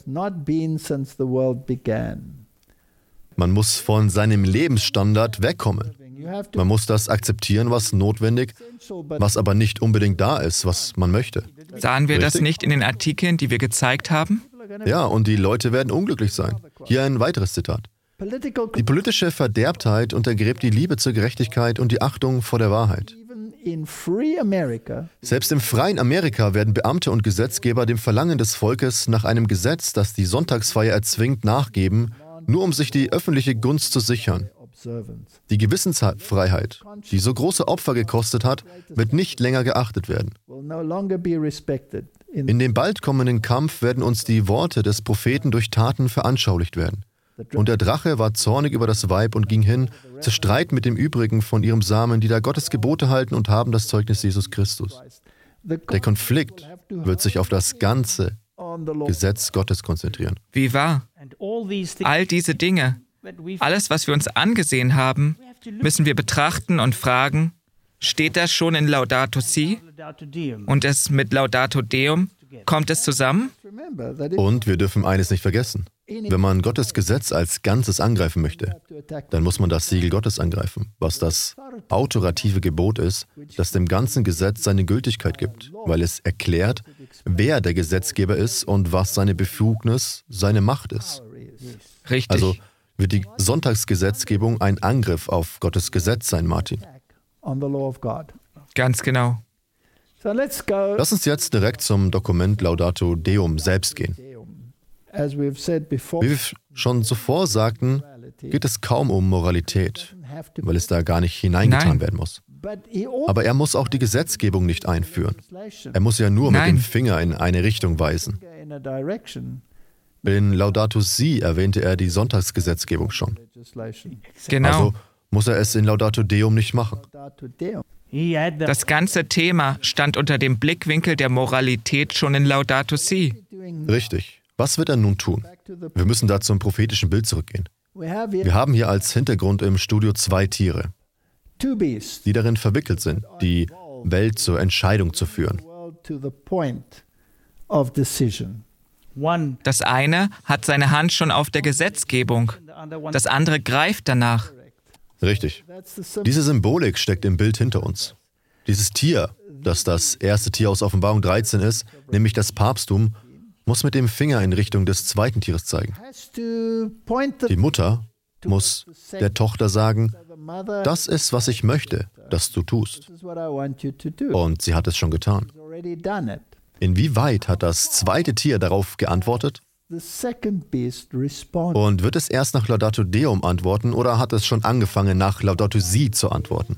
Man muss von seinem Lebensstandard wegkommen. Man muss das akzeptieren, was notwendig, was aber nicht unbedingt da ist, was man möchte. Sahen wir Richtig? das nicht in den Artikeln, die wir gezeigt haben? Ja, und die Leute werden unglücklich sein. Hier ein weiteres Zitat. Die politische Verderbtheit untergräbt die Liebe zur Gerechtigkeit und die Achtung vor der Wahrheit. Selbst im freien Amerika werden Beamte und Gesetzgeber dem Verlangen des Volkes nach einem Gesetz, das die Sonntagsfeier erzwingt, nachgeben, nur um sich die öffentliche Gunst zu sichern. Die Gewissensfreiheit, die so große Opfer gekostet hat, wird nicht länger geachtet werden. In dem bald kommenden Kampf werden uns die Worte des Propheten durch Taten veranschaulicht werden. Und der Drache war zornig über das Weib und ging hin, zerstreit mit dem übrigen von ihrem Samen, die da Gottes Gebote halten und haben das Zeugnis Jesus Christus. Der Konflikt wird sich auf das ganze Gesetz Gottes konzentrieren. Wie wahr? All diese Dinge, alles, was wir uns angesehen haben, müssen wir betrachten und fragen, steht das schon in Laudato Si? Und es mit Laudato Deum, kommt es zusammen? Und wir dürfen eines nicht vergessen. Wenn man Gottes Gesetz als Ganzes angreifen möchte, dann muss man das Siegel Gottes angreifen, was das autorative Gebot ist, das dem ganzen Gesetz seine Gültigkeit gibt, weil es erklärt, wer der Gesetzgeber ist und was seine Befugnis, seine Macht ist. Richtig. Also wird die Sonntagsgesetzgebung ein Angriff auf Gottes Gesetz sein, Martin. Ganz genau. Lass uns jetzt direkt zum Dokument Laudato Deum selbst gehen. Wie wir schon zuvor sagten, geht es kaum um Moralität, weil es da gar nicht hineingetan Nein. werden muss. Aber er muss auch die Gesetzgebung nicht einführen. Er muss ja nur Nein. mit dem Finger in eine Richtung weisen. In Laudato Si erwähnte er die Sonntagsgesetzgebung schon. Genau. Also muss er es in Laudato Deum nicht machen. Das ganze Thema stand unter dem Blickwinkel der Moralität schon in Laudato Si. Richtig. Was wird er nun tun? Wir müssen da zum prophetischen Bild zurückgehen. Wir haben hier als Hintergrund im Studio zwei Tiere, die darin verwickelt sind, die Welt zur Entscheidung zu führen. Das eine hat seine Hand schon auf der Gesetzgebung, das andere greift danach. Richtig. Diese Symbolik steckt im Bild hinter uns. Dieses Tier, das das erste Tier aus Offenbarung dreizehn ist, nämlich das Papsttum, muss mit dem Finger in Richtung des zweiten Tieres zeigen. Die Mutter muss der Tochter sagen, das ist, was ich möchte, dass du tust. Und sie hat es schon getan. Inwieweit hat das zweite Tier darauf geantwortet? Und wird es erst nach Laudato Deum antworten oder hat es schon angefangen, nach Laudato Si zu antworten?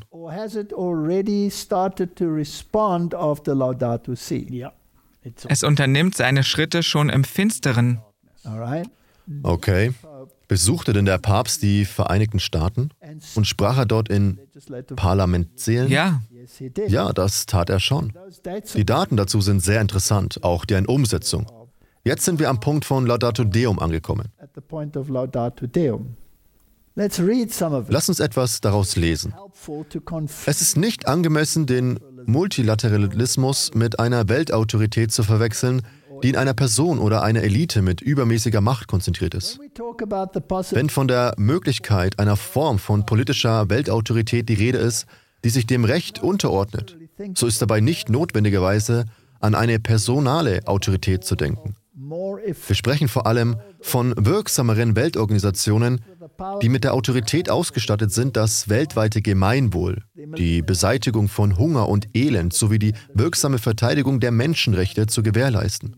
Es unternimmt seine Schritte schon im Finsteren. Okay. Besuchte denn der Papst die Vereinigten Staaten und sprach er dort in Parlamentsälen? Ja. Ja, das tat er schon. Die Daten dazu sind sehr interessant, auch deren Umsetzung. Jetzt sind wir am Punkt von Laudato Deum angekommen. Lass uns etwas daraus lesen. Es ist nicht angemessen, den Multilateralismus mit einer Weltautorität zu verwechseln, die in einer Person oder einer Elite mit übermäßiger Macht konzentriert ist. Wenn von der Möglichkeit einer Form von politischer Weltautorität die Rede ist, die sich dem Recht unterordnet, so ist dabei nicht notwendigerweise an eine personale Autorität zu denken. Wir sprechen vor allem von wirksameren Weltorganisationen, die mit der Autorität ausgestattet sind, das weltweite Gemeinwohl, die Beseitigung von Hunger und Elend sowie die wirksame Verteidigung der Menschenrechte zu gewährleisten.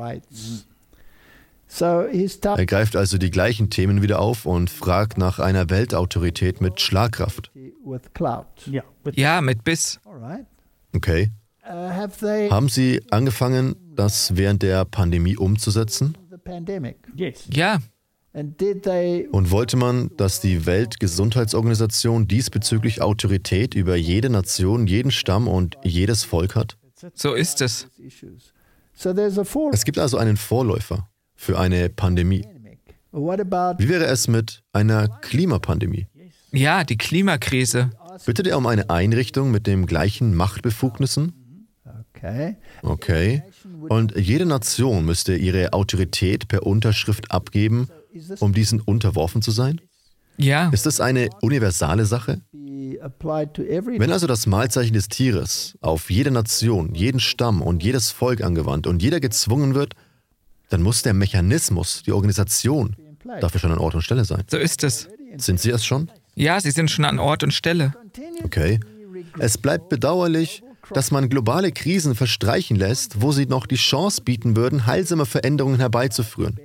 Er greift also die gleichen Themen wieder auf und fragt nach einer Weltautorität mit Schlagkraft. Ja, mit Biss. Okay. Haben Sie angefangen, das während der Pandemie umzusetzen? Ja. Und wollte man, dass die Weltgesundheitsorganisation diesbezüglich Autorität über jede Nation, jeden Stamm und jedes Volk hat? So ist es. Es gibt also einen Vorläufer für eine Pandemie. Wie wäre es mit einer Klimapandemie? Ja, die Klimakrise. Bittet er um eine Einrichtung mit den gleichen Machtbefugnissen? Okay. Und jede Nation müsste ihre Autorität per Unterschrift abgeben, um diesen unterworfen zu sein? Ja. Ist das eine universale Sache? Wenn also das Mahlzeichen des Tieres auf jede Nation, jeden Stamm und jedes Volk angewandt und jeder gezwungen wird, dann muss der Mechanismus, die Organisation, dafür schon an Ort und Stelle sein. So ist es. Sind sie es schon? Ja, sie sind schon an Ort und Stelle. Okay. Es bleibt bedauerlich, dass man globale Krisen verstreichen lässt, wo sie noch die Chance bieten würden, heilsame Veränderungen herbeizuführen.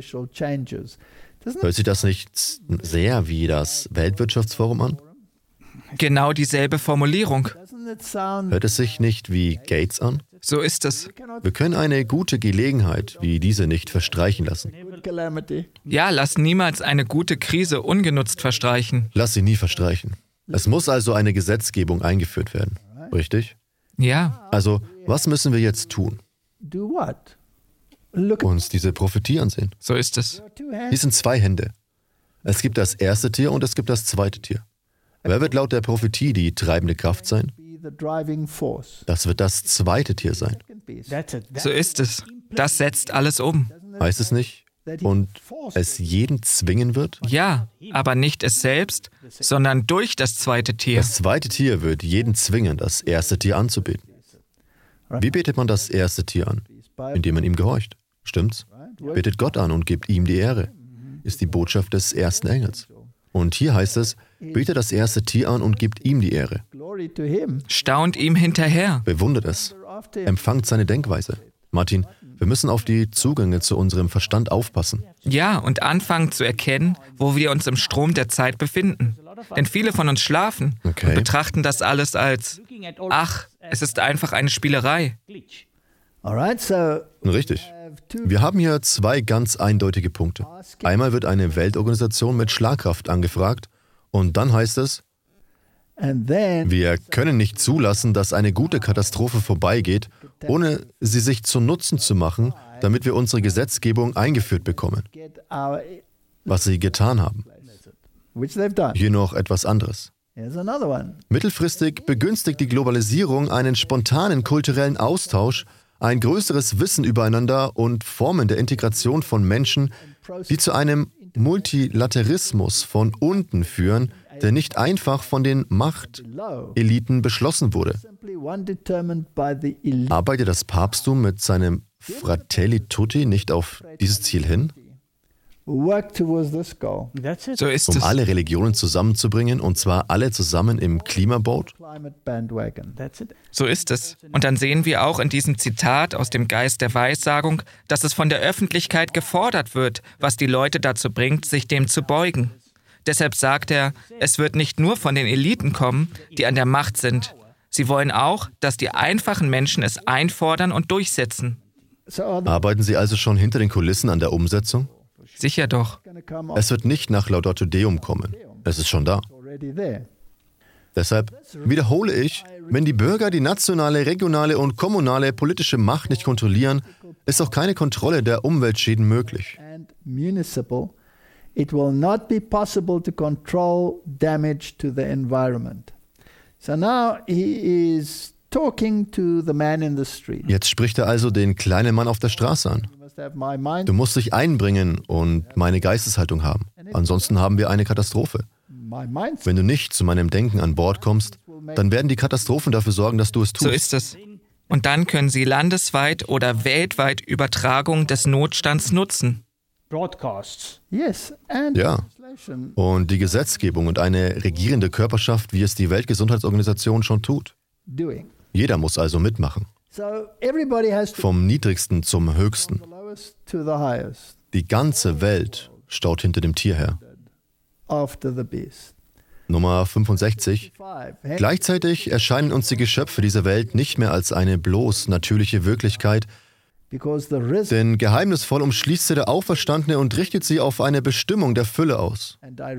Hört sich das nicht sehr wie das Weltwirtschaftsforum an? Genau dieselbe Formulierung. Hört es sich nicht wie Gates an? So ist es. Wir können eine gute Gelegenheit wie diese nicht verstreichen lassen. Ja, lass niemals eine gute Krise ungenutzt verstreichen. Lass sie nie verstreichen. Es muss also eine Gesetzgebung eingeführt werden. Richtig? Ja. Also, was müssen wir jetzt tun? Uns diese Prophetie ansehen. So ist es. Dies sind zwei Hände. Es gibt das erste Tier und es gibt das zweite Tier. Wer wird laut der Prophetie die treibende Kraft sein? Das wird das zweite Tier sein. So ist es. Das setzt alles um. Heißt es nicht? Und es jeden zwingen wird? Ja, aber nicht es selbst, sondern durch das zweite Tier. Das zweite Tier wird jeden zwingen, das erste Tier anzubeten. Wie betet man das erste Tier an? Indem man ihm gehorcht. Stimmt's? Betet Gott an und gebt ihm die Ehre. Ist die Botschaft des ersten Engels. Und hier heißt es, betet das erste Tier an und gebt ihm die Ehre. Staunt ihm hinterher. Bewundert es. Empfangt seine Denkweise. Martin, wir müssen auf die Zugänge zu unserem Verstand aufpassen. Ja, und anfangen zu erkennen, wo wir uns im Strom der Zeit befinden. Denn viele von uns schlafen Okay. und betrachten das alles als, ach, es ist einfach eine Spielerei. Richtig. Wir haben hier zwei ganz eindeutige Punkte. Einmal wird eine Weltorganisation mit Schlagkraft angefragt und dann heißt es, wir können nicht zulassen, dass eine gute Katastrophe vorbeigeht, ohne sie sich zu Nutzen zu machen, damit wir unsere Gesetzgebung eingeführt bekommen. Was sie getan haben. Hier noch etwas anderes. Mittelfristig begünstigt die Globalisierung einen spontanen kulturellen Austausch, ein größeres Wissen übereinander und Formen der Integration von Menschen, die zu einem Multilaterismus von unten führen, der nicht einfach von den Machteliten beschlossen wurde. Arbeitet das Papsttum mit seinem Fratelli Tutti nicht auf dieses Ziel hin? So ist Um es. alle Religionen zusammenzubringen, und zwar alle zusammen im Klimaboot? So ist es. Und dann sehen wir auch in diesem Zitat aus dem Geist der Weissagung, dass es von der Öffentlichkeit gefordert wird, was die Leute dazu bringt, sich dem zu beugen. Deshalb sagt er, es wird nicht nur von den Eliten kommen, die an der Macht sind. Sie wollen auch, dass die einfachen Menschen es einfordern und durchsetzen. Arbeiten Sie also schon hinter den Kulissen an der Umsetzung? Sicher doch. Es wird nicht nach Laudato Deum kommen. Es ist schon da. Deshalb wiederhole ich, wenn die Bürger die nationale, regionale und kommunale politische Macht nicht kontrollieren, ist auch keine Kontrolle der Umweltschäden möglich. It will not be possible to control damage to the environment. So now he is talking to the man in the street. Jetzt spricht er also den kleinen Mann auf der Straße an. Du musst dich einbringen und meine Geisteshaltung haben. Ansonsten haben wir eine Katastrophe. Wenn du nicht zu meinem Denken an Bord kommst, dann werden die Katastrophen dafür sorgen, dass du es tust. So ist es. Und dann können sie landesweit oder weltweit Übertragungen des Notstands nutzen. Ja. Und die Gesetzgebung und eine regierende Körperschaft, wie es die Weltgesundheitsorganisation schon tut. Jeder muss also mitmachen. Vom Niedrigsten zum Höchsten. Die ganze Welt staut hinter dem Tier her. Nummer fünfundsechzig. Gleichzeitig erscheinen uns die Geschöpfe dieser Welt nicht mehr als eine bloß natürliche Wirklichkeit, denn geheimnisvoll umschließt sie der Auferstandene und richtet sie auf eine Bestimmung der Fülle aus.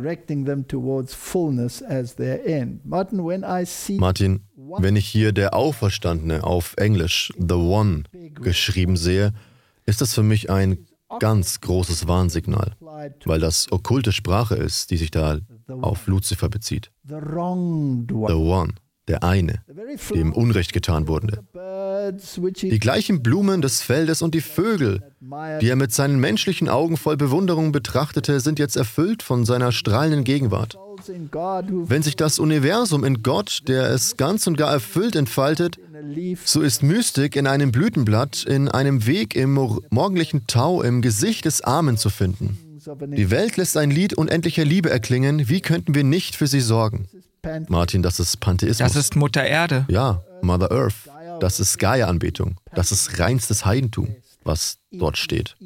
Martin, wenn ich hier der Auferstandene auf Englisch, The One, geschrieben sehe, ist das für mich ein ganz großes Warnsignal, weil das okkulte Sprache ist, die sich da auf Luzifer bezieht. The One, der eine, dem Unrecht getan wurde. Die gleichen Blumen des Feldes und die Vögel, die er mit seinen menschlichen Augen voll Bewunderung betrachtete, sind jetzt erfüllt von seiner strahlenden Gegenwart. Wenn sich das Universum in Gott, der es ganz und gar erfüllt, entfaltet, so ist Mystik in einem Blütenblatt, in einem Weg im morgendlichen Tau im Gesicht des Armen zu finden. Die Welt lässt ein Lied unendlicher Liebe erklingen, wie könnten wir nicht für sie sorgen? Martin, das ist Pantheismus. Das ist Mutter Erde. Ja, Mother Earth. Das ist Gaia-Anbetung. Das ist reinstes Heidentum, was dort steht.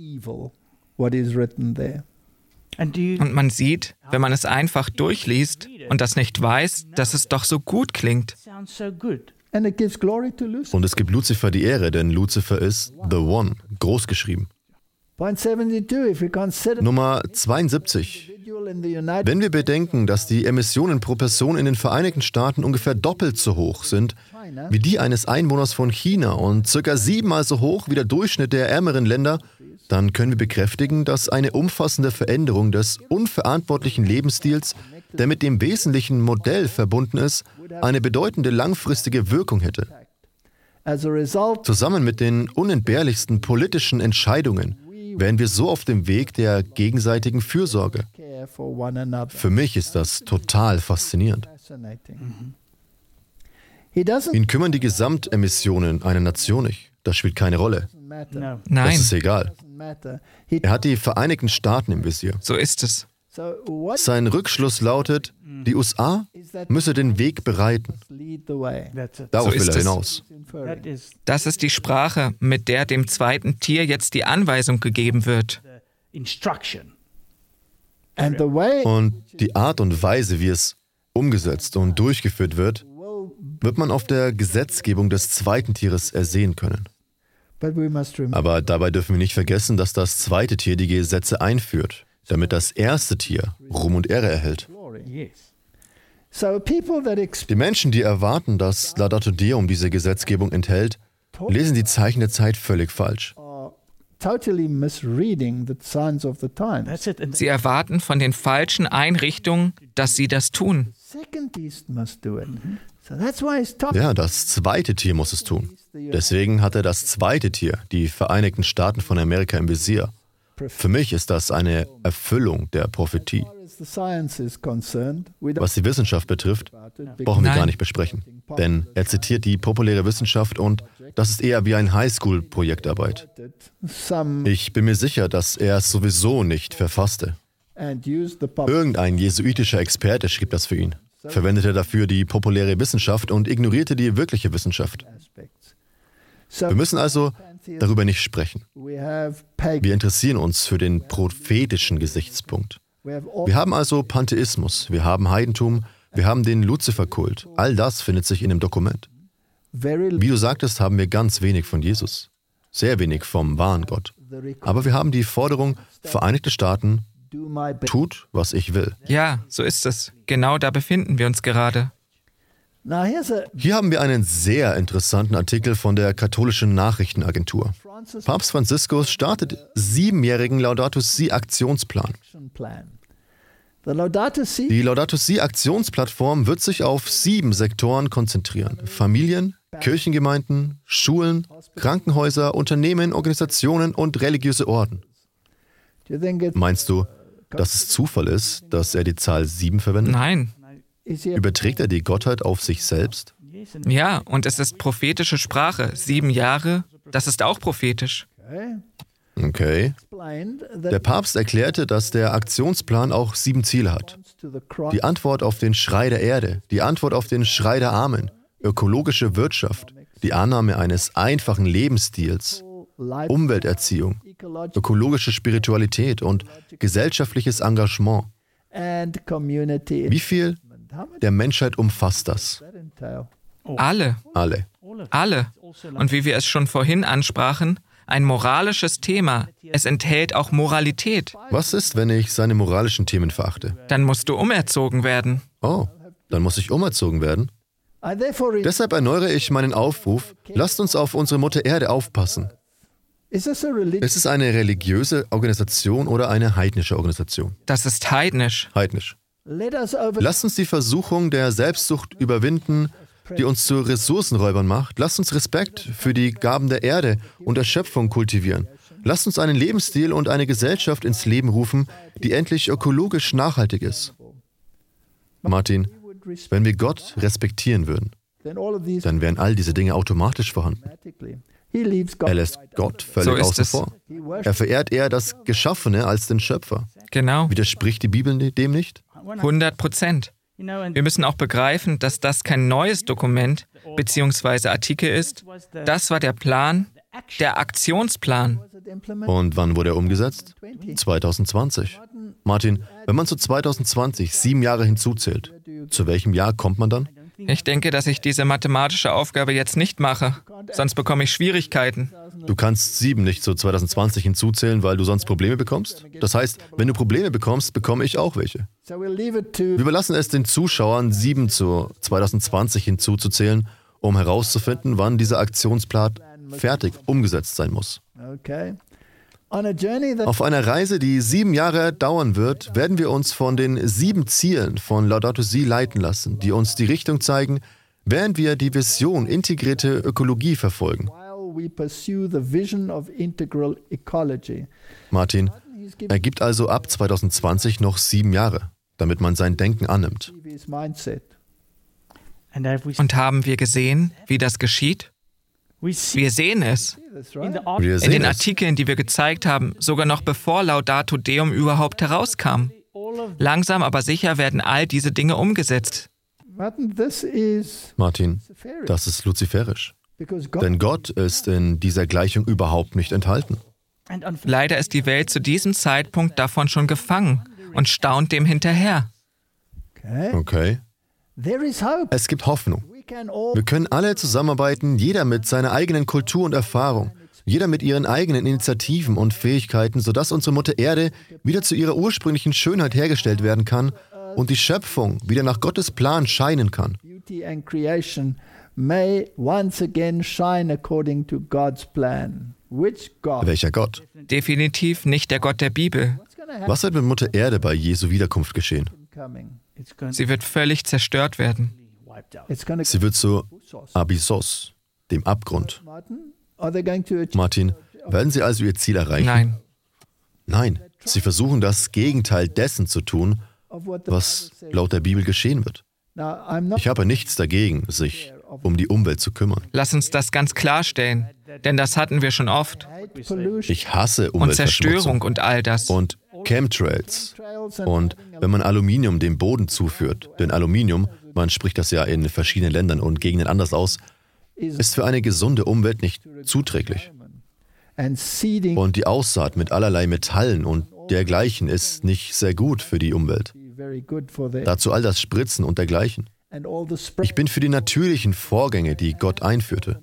Und man sieht, wenn man es einfach durchliest und das nicht weiß, dass es doch so gut klingt. Und es gibt Luzifer die Ehre, denn Luzifer ist The One, groß geschrieben. Nummer zweiundsiebzig. Wenn wir bedenken, dass die Emissionen pro Person in den Vereinigten Staaten ungefähr doppelt so hoch sind wie die eines Einwohners von China und circa siebenmal so hoch wie der Durchschnitt der ärmeren Länder, dann können wir bekräftigen, dass eine umfassende Veränderung des unverantwortlichen Lebensstils, der mit dem wesentlichen Modell verbunden ist, eine bedeutende langfristige Wirkung hätte. Zusammen mit den unentbehrlichsten politischen Entscheidungen wären wir so auf dem Weg der gegenseitigen Fürsorge. Für mich ist das total faszinierend. Ihn kümmern die Gesamtemissionen einer Nation nicht. Das spielt keine Rolle. Nein. Das ist egal. Er hat die Vereinigten Staaten im Visier. So ist es. Sein Rückschluss lautet, die U S A müsse den Weg bereiten. Darauf So ist will er es. hinaus. Das ist die Sprache, mit der dem zweiten Tier jetzt die Anweisung gegeben wird. Und die Art und Weise, wie es umgesetzt und durchgeführt wird, wird man auf der Gesetzgebung des zweiten Tieres ersehen können. Aber dabei dürfen wir nicht vergessen, dass das zweite Tier die Gesetze einführt, damit das erste Tier Ruhm und Ehre erhält. Die Menschen, die erwarten, dass Laudato Deum diese Gesetzgebung enthält, lesen die Zeichen der Zeit völlig falsch. Sie erwarten von den falschen Einrichtungen, dass sie das tun. Ja, das zweite Tier muss es tun. Deswegen hat er das zweite Tier, die Vereinigten Staaten von Amerika, im Visier. Für mich ist das eine Erfüllung der Prophetie. Was die Wissenschaft betrifft, brauchen wir Nein. gar nicht besprechen. Denn er zitiert die populäre Wissenschaft und das ist eher wie ein Highschool-Projektarbeit. Ich bin mir sicher, dass er es sowieso nicht verfasste. Irgendein jesuitischer Experte schrieb das für ihn, verwendete dafür die populäre Wissenschaft und ignorierte die wirkliche Wissenschaft. Wir müssen also darüber nicht sprechen. Wir interessieren uns für den prophetischen Gesichtspunkt. Wir haben also Pantheismus, wir haben Heidentum, wir haben den Luziferkult. All das findet sich in dem Dokument. Wie du sagtest, haben wir ganz wenig von Jesus. Sehr wenig vom wahren Gott. Aber wir haben die Forderung, Vereinigte Staaten, tut, was ich will. Ja, so ist es. Genau da befinden wir uns gerade. Hier haben wir einen sehr interessanten Artikel von der katholischen Nachrichtenagentur. Papst Franziskus startet siebenjährigen Laudato Si Aktionsplan. Die Laudato Si Aktionsplattform wird sich auf sieben Sektoren konzentrieren. Familien, Kirchengemeinden, Schulen, Krankenhäuser, Unternehmen, Organisationen und religiöse Orden. Meinst du, dass es Zufall ist, dass er die Zahl sieben verwendet? Nein. Überträgt er die Gottheit auf sich selbst? Ja, und es ist prophetische Sprache. Sieben Jahre, das ist auch prophetisch. Okay. Der Papst erklärte, dass der Aktionsplan auch sieben Ziele hat. Die Antwort auf den Schrei der Erde, die Antwort auf den Schrei der Armen, ökologische Wirtschaft, die Annahme eines einfachen Lebensstils, Umwelterziehung, ökologische Spiritualität und gesellschaftliches Engagement. Wie viel der Menschheit umfasst das? Alle, Alle. alle. Und wie wir es schon vorhin ansprachen, ein moralisches Thema. Es enthält auch Moralität. Was ist, wenn ich seine moralischen Themen verachte? Dann musst du umerzogen werden. Oh, dann muss ich umerzogen werden? Deshalb erneuere ich meinen Aufruf, lasst uns auf unsere Mutter Erde aufpassen. Ist es eine religiöse Organisation oder eine heidnische Organisation? Das ist heidnisch. Heidnisch. Lasst uns die Versuchung der Selbstsucht überwinden, die uns zu Ressourcenräubern macht. Lasst uns Respekt für die Gaben der Erde und der Schöpfung kultivieren. Lasst uns einen Lebensstil und eine Gesellschaft ins Leben rufen, die endlich ökologisch nachhaltig ist. Martin, wenn wir Gott respektieren würden, dann wären all diese Dinge automatisch vorhanden. Er lässt Gott völlig So ist außen es. vor. Er verehrt eher das Geschaffene als den Schöpfer. Genau, Widerspricht die Bibel dem nicht? hundert Prozent. Wir müssen auch begreifen, dass das kein neues Dokument bzw. Artikel ist. Das war der Plan, der Aktionsplan. Und wann wurde er umgesetzt? zwanzig zwanzig. Martin, wenn man zu zwanzig zwanzig sieben Jahre hinzuzählt, zu welchem Jahr kommt man dann? Ich denke, dass ich diese mathematische Aufgabe jetzt nicht mache, sonst bekomme ich Schwierigkeiten. Du kannst sieben nicht zu zwanzig zwanzig hinzuzählen, weil du sonst Probleme bekommst? Das heißt, wenn du Probleme bekommst, bekomme ich auch welche. Wir überlassen es den Zuschauern, sieben zu zwanzig zwanzig hinzuzuzählen, um herauszufinden, wann dieser Aktionsplan fertig umgesetzt sein muss. Auf einer Reise, die sieben Jahre dauern wird, werden wir uns von den sieben Zielen von Laudato Si leiten lassen, die uns die Richtung zeigen, während wir die Vision integrierte Ökologie verfolgen. Martin, er gibt also ab zwanzig zwanzig noch sieben Jahre, damit man sein Denken annimmt. Und haben wir gesehen, wie das geschieht? Wir sehen es. Wir sehen In den es. Artikeln, die wir gezeigt haben, sogar noch bevor Laudato Deum überhaupt herauskam. Langsam aber sicher werden all diese Dinge umgesetzt. Martin, das ist luziferisch. Denn Gott ist in dieser Gleichung überhaupt nicht enthalten. Leider ist die Welt zu diesem Zeitpunkt davon schon gefangen und staunt dem hinterher. Okay. Es gibt Hoffnung. Wir können alle zusammenarbeiten, jeder mit seiner eigenen Kultur und Erfahrung, jeder mit ihren eigenen Initiativen und Fähigkeiten, sodass unsere Mutter Erde wieder zu ihrer ursprünglichen Schönheit hergestellt werden kann und die Schöpfung wieder nach Gottes Plan scheinen kann. Welcher Gott? Definitiv nicht der Gott der Bibel. Was wird mit Mutter Erde bei Jesu Wiederkunft geschehen? Sie wird völlig zerstört werden. Sie wird zu Abyssos, dem Abgrund. Martin, werden Sie also Ihr Ziel erreichen? Nein. Nein, Sie versuchen das Gegenteil dessen zu tun, was laut der Bibel geschehen wird. Ich habe nichts dagegen, sich um die Umwelt zu kümmern. Lass uns das ganz klarstellen, denn das hatten wir schon oft. Ich hasse Und Umweltverschmutzung. Zerstörung und all das. Und Chemtrails. Und wenn man Aluminium dem Boden zuführt, denn Aluminium, man spricht das ja in verschiedenen Ländern und Gegenden anders aus, ist für eine gesunde Umwelt nicht zuträglich. Und die Aussaat mit allerlei Metallen und dergleichen ist nicht sehr gut für die Umwelt. Dazu all das Spritzen und dergleichen. Ich bin für die natürlichen Vorgänge, die Gott einführte.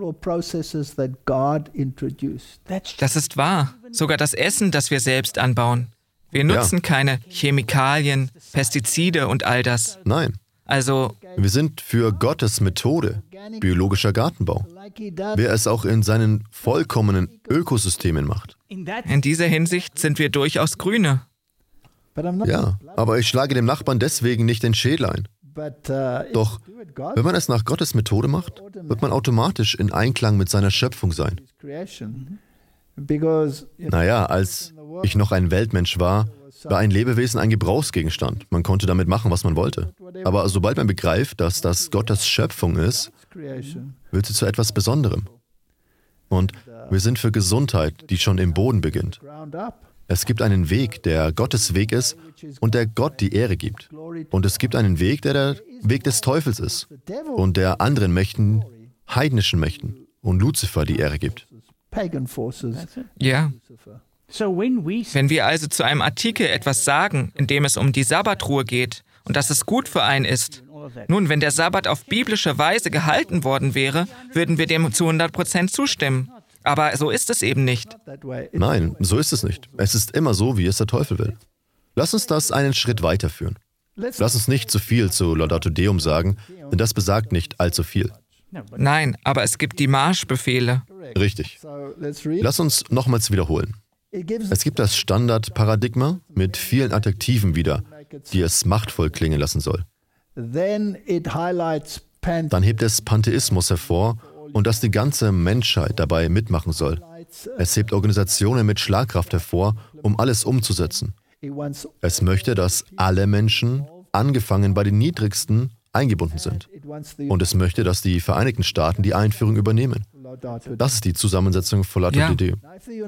Das ist wahr. Sogar das Essen, das wir selbst anbauen. Wir nutzen Ja. keine Chemikalien, Pestizide und all das. Nein, Also, wir sind für Gottes Methode, biologischer Gartenbau, wer es auch in seinen vollkommenen Ökosystemen macht. in dieser Hinsicht sind wir durchaus Grüne. Ja, aber ich schlage dem Nachbarn deswegen nicht den Schädel ein. Doch, wenn man es nach Gottes Methode macht, wird man automatisch in Einklang mit seiner Schöpfung sein. Naja, als ich noch ein Weltmensch war, war ein Lebewesen ein Gebrauchsgegenstand. Man konnte damit machen, was man wollte. Aber sobald man begreift, dass das Gottes Schöpfung ist, wird sie zu etwas Besonderem. Und wir sind für Gesundheit, die schon im Boden beginnt. Es gibt einen Weg, der Gottes Weg ist und der Gott die Ehre gibt. Und es gibt einen Weg, der der Weg des Teufels ist und der anderen Mächten, heidnischen Mächten und Luzifer die Ehre gibt. Ja. Wenn wir also zu einem Artikel etwas sagen, in dem es um die Sabbatruhe geht und dass es gut für einen ist, nun, wenn der Sabbat auf biblische Weise gehalten worden wäre, würden wir dem zu hundert Prozent zustimmen. Aber so ist es eben nicht. Nein, so ist es nicht. Es ist immer so, wie es der Teufel will. Lass uns das einen Schritt weiterführen. Lass uns nicht zu viel zu Laudato Deum sagen, denn das besagt nicht allzu viel. Nein, aber es gibt die Marschbefehle. Richtig. Lass uns nochmals wiederholen. Es gibt das Standardparadigma mit vielen Adjektiven wieder, die es machtvoll klingen lassen soll. Dann hebt es Pantheismus hervor und dass die ganze Menschheit dabei mitmachen soll. Es hebt Organisationen mit Schlagkraft hervor, um alles umzusetzen. Es möchte, dass alle Menschen, angefangen bei den Niedrigsten, eingebunden sind. Und es möchte, dass die Vereinigten Staaten die Einführung übernehmen. Das ist die Zusammensetzung von Laudato Deum.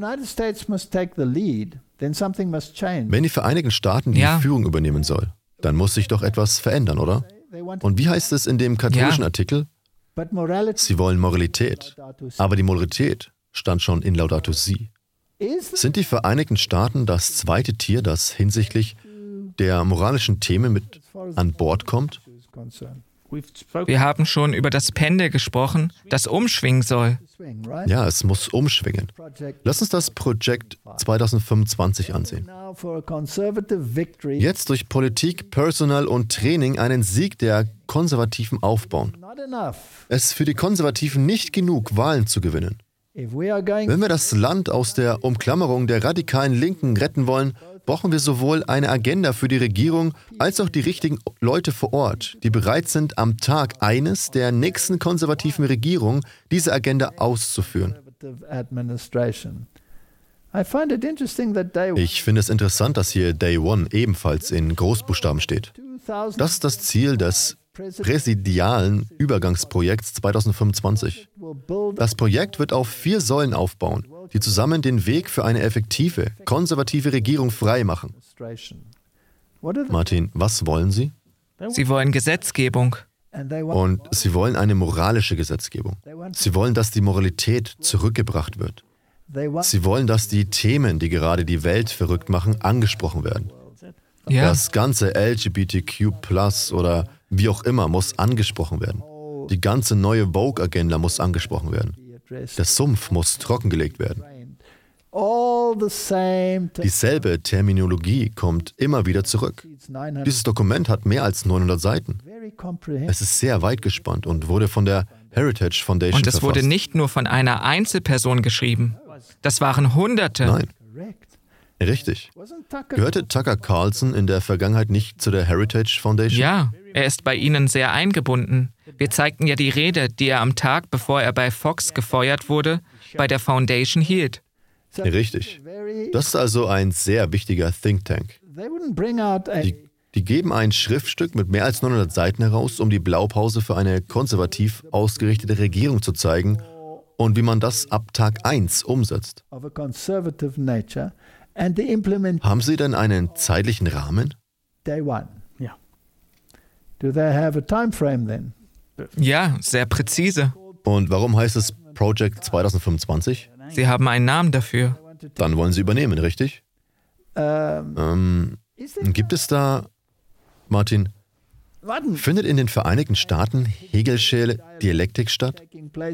Wenn die Vereinigten Staaten die Ja. Führung übernehmen soll, dann muss sich doch etwas verändern, oder? Und wie heißt es in dem katholischen Ja. Artikel? Sie wollen Moralität. Aber die Moralität stand schon in Laudato Si. Sind die Vereinigten Staaten das zweite Tier, das hinsichtlich der moralischen Themen mit an Bord kommt? Wir haben schon über das Pendel gesprochen, das umschwingen soll. Ja, es muss umschwingen. Lass uns das Projekt zwanzig fünfundzwanzig ansehen. Jetzt durch Politik, Personal und Training einen Sieg der Konservativen aufbauen. Es ist für die Konservativen nicht genug, Wahlen zu gewinnen. Wenn wir das Land aus der Umklammerung der radikalen Linken retten wollen, brauchen wir sowohl eine Agenda für die Regierung als auch die richtigen Leute vor Ort, die bereit sind, am Tag eines der nächsten konservativen Regierung diese Agenda auszuführen. Ich finde es interessant, dass hier Day One ebenfalls in Großbuchstaben steht. Das ist das Ziel des präsidialen Übergangsprojekts zwanzig fünfundzwanzig. Das Projekt wird auf vier Säulen aufbauen, die zusammen den Weg für eine effektive, konservative Regierung freimachen. Martin, was wollen Sie? Sie wollen Gesetzgebung. Und Sie wollen eine moralische Gesetzgebung. Sie wollen, dass die Moralität zurückgebracht wird. Sie wollen, dass die Themen, die gerade die Welt verrückt machen, angesprochen werden. Ja. Das ganze L G B T Q plus oder wie auch immer muss angesprochen werden. Die ganze neue Vogue-Agenda muss angesprochen werden. Der Sumpf muss trockengelegt werden. Dieselbe Terminologie kommt immer wieder zurück. Dieses Dokument hat mehr als neunhundert Seiten. Es ist sehr weit gespannt und wurde von der Heritage Foundation Und es verfasst. wurde nicht nur von einer Einzelperson geschrieben. Das waren Hunderte. Nein. Richtig. Gehörte Tucker Carlson in der Vergangenheit nicht zu der Heritage Foundation? Ja, er ist bei ihnen sehr eingebunden. Wir zeigten ja die Rede, die er am Tag, bevor er bei Fox gefeuert wurde, bei der Foundation hielt. Richtig. Das ist also ein sehr wichtiger Think Tank. Die, die geben ein Schriftstück mit mehr als neunhundert Seiten heraus, um die Blaupause für eine konservativ ausgerichtete Regierung zu zeigen und wie man das ab Tag eins umsetzt. Haben Sie denn einen zeitlichen Rahmen? Ja, sehr präzise. Und warum heißt es Project zwanzig fünfundzwanzig? Sie haben einen Namen dafür. Dann wollen Sie übernehmen, richtig? Ähm, gibt es da, Martin, findet in den Vereinigten Staaten Hegelsche Dialektik statt?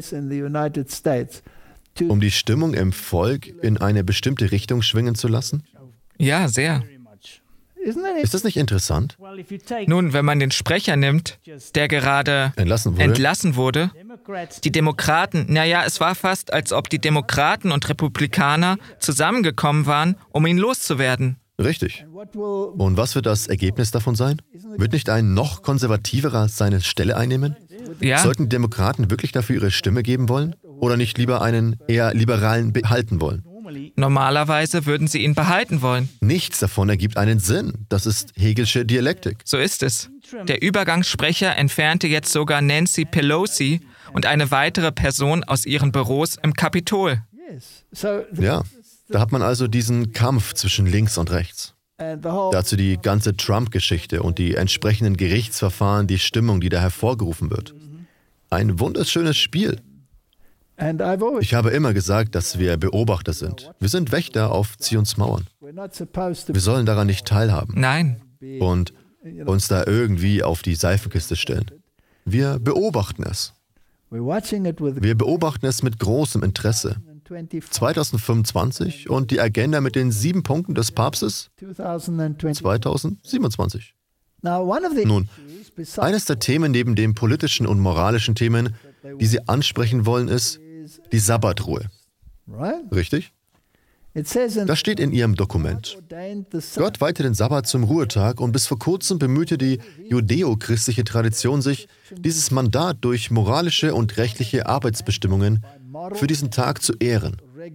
Um die Stimmung im Volk in eine bestimmte Richtung schwingen zu lassen? Ja, sehr. Ist das nicht interessant? Nun, wenn man den Sprecher nimmt, der gerade Entlassen wurde? entlassen wurde, die Demokraten, naja, es war fast, als ob die Demokraten und Republikaner zusammengekommen waren, um ihn loszuwerden. Richtig. Und was wird das Ergebnis davon sein? Wird nicht ein noch konservativerer seine Stelle einnehmen? Ja, Sollten die Demokraten wirklich dafür ihre Stimme geben wollen? Oder nicht lieber einen eher liberalen behalten wollen? normalerweise würden sie ihn behalten wollen. Nichts davon ergibt einen Sinn. Das ist Hegelsche Dialektik. So ist es. Der Übergangssprecher entfernte jetzt sogar Nancy Pelosi und eine weitere Person aus ihren Büros im Kapitol. Ja, da hat man also diesen Kampf zwischen links und rechts. Dazu die ganze Trump-Geschichte und die entsprechenden Gerichtsverfahren, die Stimmung, die da hervorgerufen wird. Ein wunderschönes Spiel. Ich habe immer gesagt, dass wir Beobachter sind. Wir sind Wächter auf Zions Mauern. Wir sollen daran nicht teilhaben Nein. und uns da irgendwie auf die Seifenkiste stellen. Wir beobachten es. Wir beobachten es mit großem Interesse. zwanzig fünfundzwanzig und die Agenda mit den sieben Punkten des Papstes zwanzig siebenundzwanzig. Nun, eines der Themen neben den politischen und moralischen Themen, die Sie ansprechen wollen, ist die Sabbatruhe. Richtig? Das steht in Ihrem Dokument. Gott weihte den Sabbat zum Ruhetag und bis vor kurzem bemühte die judäo-christliche Tradition sich, dieses Mandat durch moralische und rechtliche Arbeitsbestimmungen für diesen Tag zu ehren.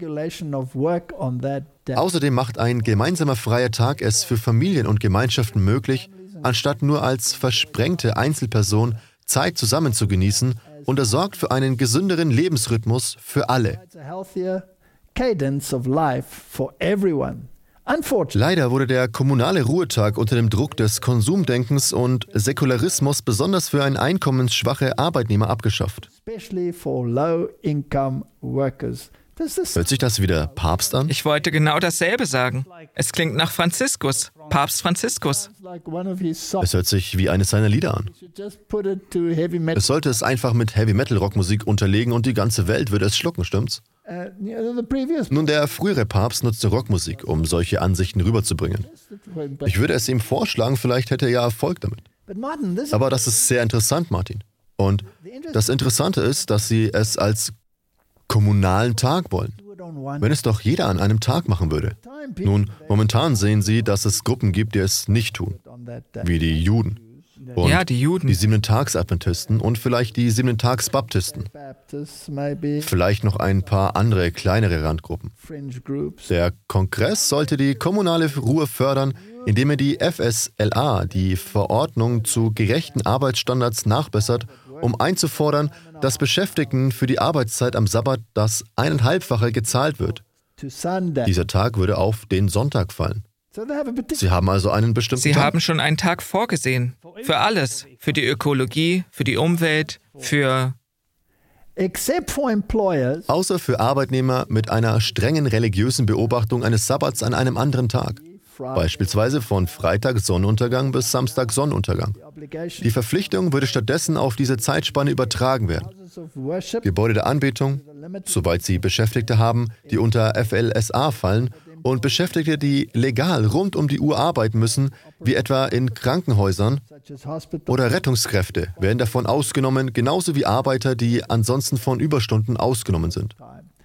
Außerdem macht ein gemeinsamer freier Tag es für Familien und Gemeinschaften möglich, anstatt nur als versprengte Einzelperson Zeit zusammen zu genießen, und er sorgt für einen gesünderen Lebensrhythmus für alle. Leider wurde der kommunale Ruhetag unter dem Druck des Konsumdenkens und Säkularismus besonders für ein einkommensschwache Arbeitnehmer abgeschafft. Hört sich das wieder Papst an? Ich wollte genau dasselbe sagen. Es klingt nach Franziskus, Papst Franziskus. Es hört sich wie eines seiner Lieder an. Es sollte es einfach mit Heavy-Metal-Rockmusik unterlegen und die ganze Welt würde es schlucken, stimmt's? Nun, der frühere Papst nutzte Rockmusik, um solche Ansichten rüberzubringen. Ich würde es ihm vorschlagen, vielleicht hätte er ja Erfolg damit. Aber das ist sehr interessant, Martin. Und das Interessante ist, dass sie es als kommunalen Tag wollen. Wenn es doch jeder an einem Tag machen würde. Nun, momentan sehen sie, dass es Gruppen gibt, die es nicht tun. Wie die Juden. Und ja, die Juden. Die Siebenten-Tags-Adventisten und vielleicht die Siebenten-Tags-Baptisten. Vielleicht noch ein paar andere kleinere Randgruppen. Der Kongress sollte die kommunale Ruhe fördern, indem er die F S L A, die Verordnung zu gerechten Arbeitsstandards, nachbessert, um einzufordern, dass Beschäftigten für die Arbeitszeit am Sabbat das eineinhalbfache gezahlt wird. Dieser Tag würde auf den Sonntag fallen. Sie haben also einen bestimmten Sie Tag? haben schon einen Tag vorgesehen. Für alles. Für die Ökologie, für die Umwelt, für... Außer für Arbeitnehmer mit einer strengen religiösen Beobachtung eines Sabbats an einem anderen Tag. Beispielsweise von Freitag Sonnenuntergang bis Samstag Sonnenuntergang. Die Verpflichtung würde stattdessen auf diese Zeitspanne übertragen werden. Gebäude der Anbetung, soweit sie Beschäftigte haben, die unter F L S A fallen, und Beschäftigte, die legal rund um die Uhr arbeiten müssen, wie etwa in Krankenhäusern oder Rettungskräfte, werden davon ausgenommen, genauso wie Arbeiter, die ansonsten von Überstunden ausgenommen sind.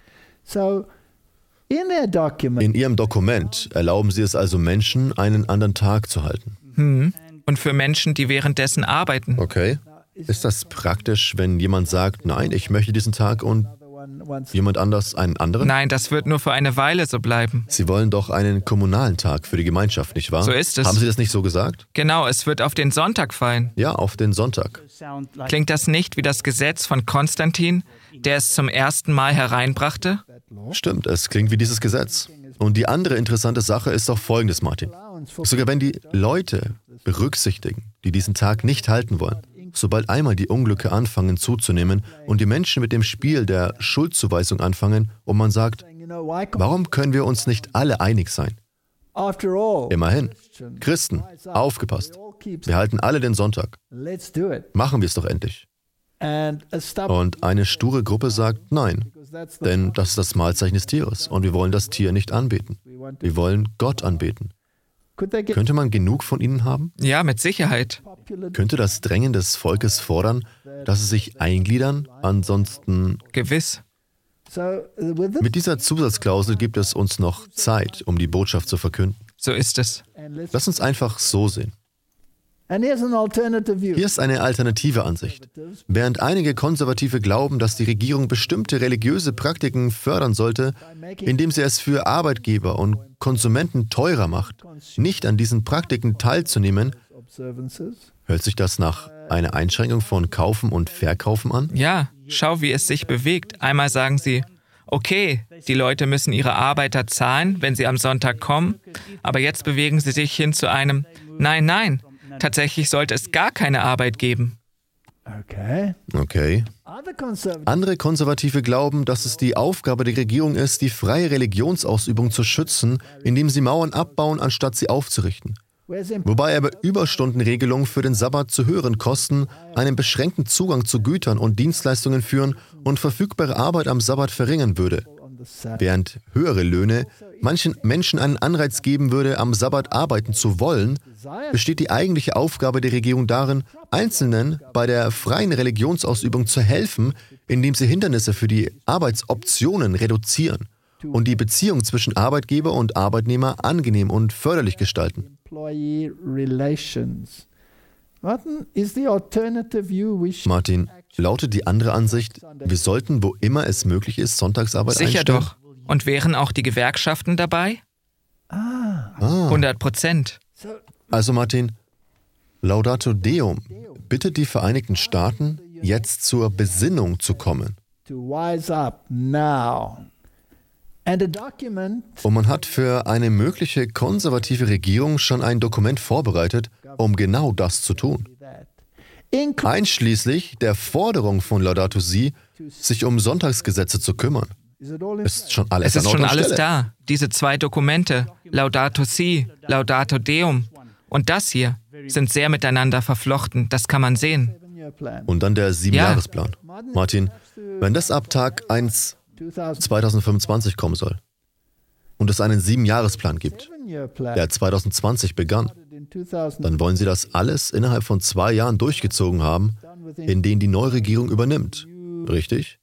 In Ihrem Dokument erlauben Sie es also Menschen, einen anderen Tag zu halten. Hm. Und für Menschen, die währenddessen arbeiten. Okay. Ist das praktisch, wenn jemand sagt, nein, ich möchte diesen Tag und jemand anders einen anderen? Nein, das wird nur für eine Weile so bleiben. Sie wollen doch einen kommunalen Tag für die Gemeinschaft, nicht wahr? So ist es. Haben Sie das nicht so gesagt? Genau, es wird auf den Sonntag fallen. Ja, auf den Sonntag. Klingt das nicht wie das Gesetz von Konstantin, der es zum ersten Mal hereinbrachte? Stimmt, es klingt wie dieses Gesetz. Und die andere interessante Sache ist doch folgendes, Martin. Sogar wenn die Leute berücksichtigen, die diesen Tag nicht halten wollen, sobald einmal die Unglücke anfangen zuzunehmen und die Menschen mit dem Spiel der Schuldzuweisung anfangen und man sagt, warum können wir uns nicht alle einig sein? Immerhin, Christen, aufgepasst. Wir halten alle den Sonntag. Machen wir es doch endlich. Und eine sture Gruppe sagt nein, denn das ist das Mahlzeichen des Tieres und wir wollen das Tier nicht anbeten. Wir wollen Gott anbeten. Könnte man genug von ihnen haben? Ja, mit Sicherheit. Könnte das Drängen des Volkes fordern, dass sie sich eingliedern, ansonsten... Gewiss. Mit dieser Zusatzklausel gibt es uns noch Zeit, um die Botschaft zu verkünden. So ist es. Lass uns einfach so sehen. Hier ist eine alternative Ansicht. Während einige Konservative glauben, dass die Regierung bestimmte religiöse Praktiken fördern sollte, indem sie es für Arbeitgeber und Konsumenten teurer macht, nicht an diesen Praktiken teilzunehmen, hört sich das nach einer Einschränkung von Kaufen und Verkaufen an? Ja, schau, wie es sich bewegt. Einmal sagen sie, okay, die Leute müssen ihre Arbeiter zahlen, wenn sie am Sonntag kommen, aber jetzt bewegen sie sich hin zu einem, nein, nein, tatsächlich sollte es gar keine Arbeit geben. Okay. Andere Konservative glauben, dass es die Aufgabe der Regierung ist, die freie Religionsausübung zu schützen, indem sie Mauern abbauen, anstatt sie aufzurichten. Wobei aber Überstundenregelungen für den Sabbat zu höheren Kosten, einen beschränkten Zugang zu Gütern und Dienstleistungen führen und verfügbare Arbeit am Sabbat verringern würde. Während höhere Löhne manchen Menschen einen Anreiz geben würde, am Sabbat arbeiten zu wollen, besteht die eigentliche Aufgabe der Regierung darin, Einzelnen bei der freien Religionsausübung zu helfen, indem sie Hindernisse für die Arbeitsoptionen reduzieren und die Beziehung zwischen Arbeitgeber und Arbeitnehmer angenehm und förderlich gestalten. Martin, lautet die andere Ansicht, wir sollten, wo immer es möglich ist, Sonntagsarbeit Sicher einstellen? doch. Und wären auch die Gewerkschaften dabei? Ah. hundert Prozent. Also Martin, Laudato Deum bittet die Vereinigten Staaten, jetzt zur Besinnung zu kommen. Und man hat für eine mögliche konservative Regierung schon ein Dokument vorbereitet, um genau das zu tun. Einschließlich der Forderung von Laudato Si, sich um Sonntagsgesetze zu kümmern. Ist schon alles Es ist an Ort schon und alles Stelle. da. Diese zwei Dokumente, Laudato Si, Laudato Deum und das hier, sind sehr miteinander verflochten. Das kann man sehen. Und dann der Siebenjahresplan. Martin, wenn das ab Tag eins zweitausendfünfundzwanzig kommen soll und es einen Siebenjahresplan gibt, der zweitausendzwanzig begann, dann wollen Sie das alles innerhalb von zwei Jahren durchgezogen haben, in denen die neue Regierung übernimmt. Richtig?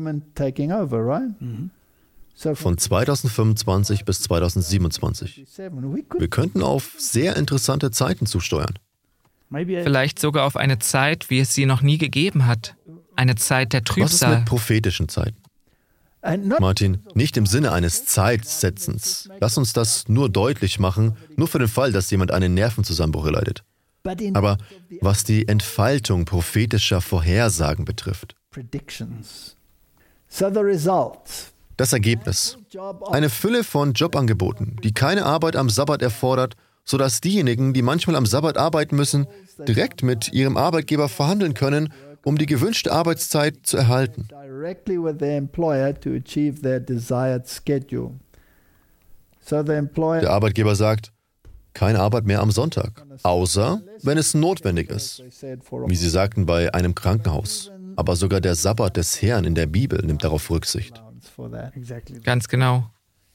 Von zweitausendfünfundzwanzig bis zweitausendsiebenundzwanzig. Wir könnten auf sehr interessante Zeiten zusteuern. Vielleicht sogar auf eine Zeit, wie es sie noch nie gegeben hat. Eine Zeit der Was ist Trübsal. mit prophetischen Zeiten? Martin, nicht im Sinne eines Zeitsetzens. Lass uns das nur deutlich machen, nur für den Fall, dass jemand einen Nervenzusammenbruch erleidet. Aber was die Entfaltung prophetischer Vorhersagen betrifft. Das Ergebnis. Eine Fülle von Jobangeboten, die keine Arbeit am Sabbat erfordert, sodass diejenigen, die manchmal am Sabbat arbeiten müssen, direkt mit ihrem Arbeitgeber verhandeln können, um die gewünschte Arbeitszeit zu erhalten. Der Arbeitgeber sagt, keine Arbeit mehr am Sonntag, außer wenn es notwendig ist. Wie Sie sagten, bei einem Krankenhaus. Aber sogar der Sabbat des Herrn in der Bibel nimmt darauf Rücksicht. Ganz genau.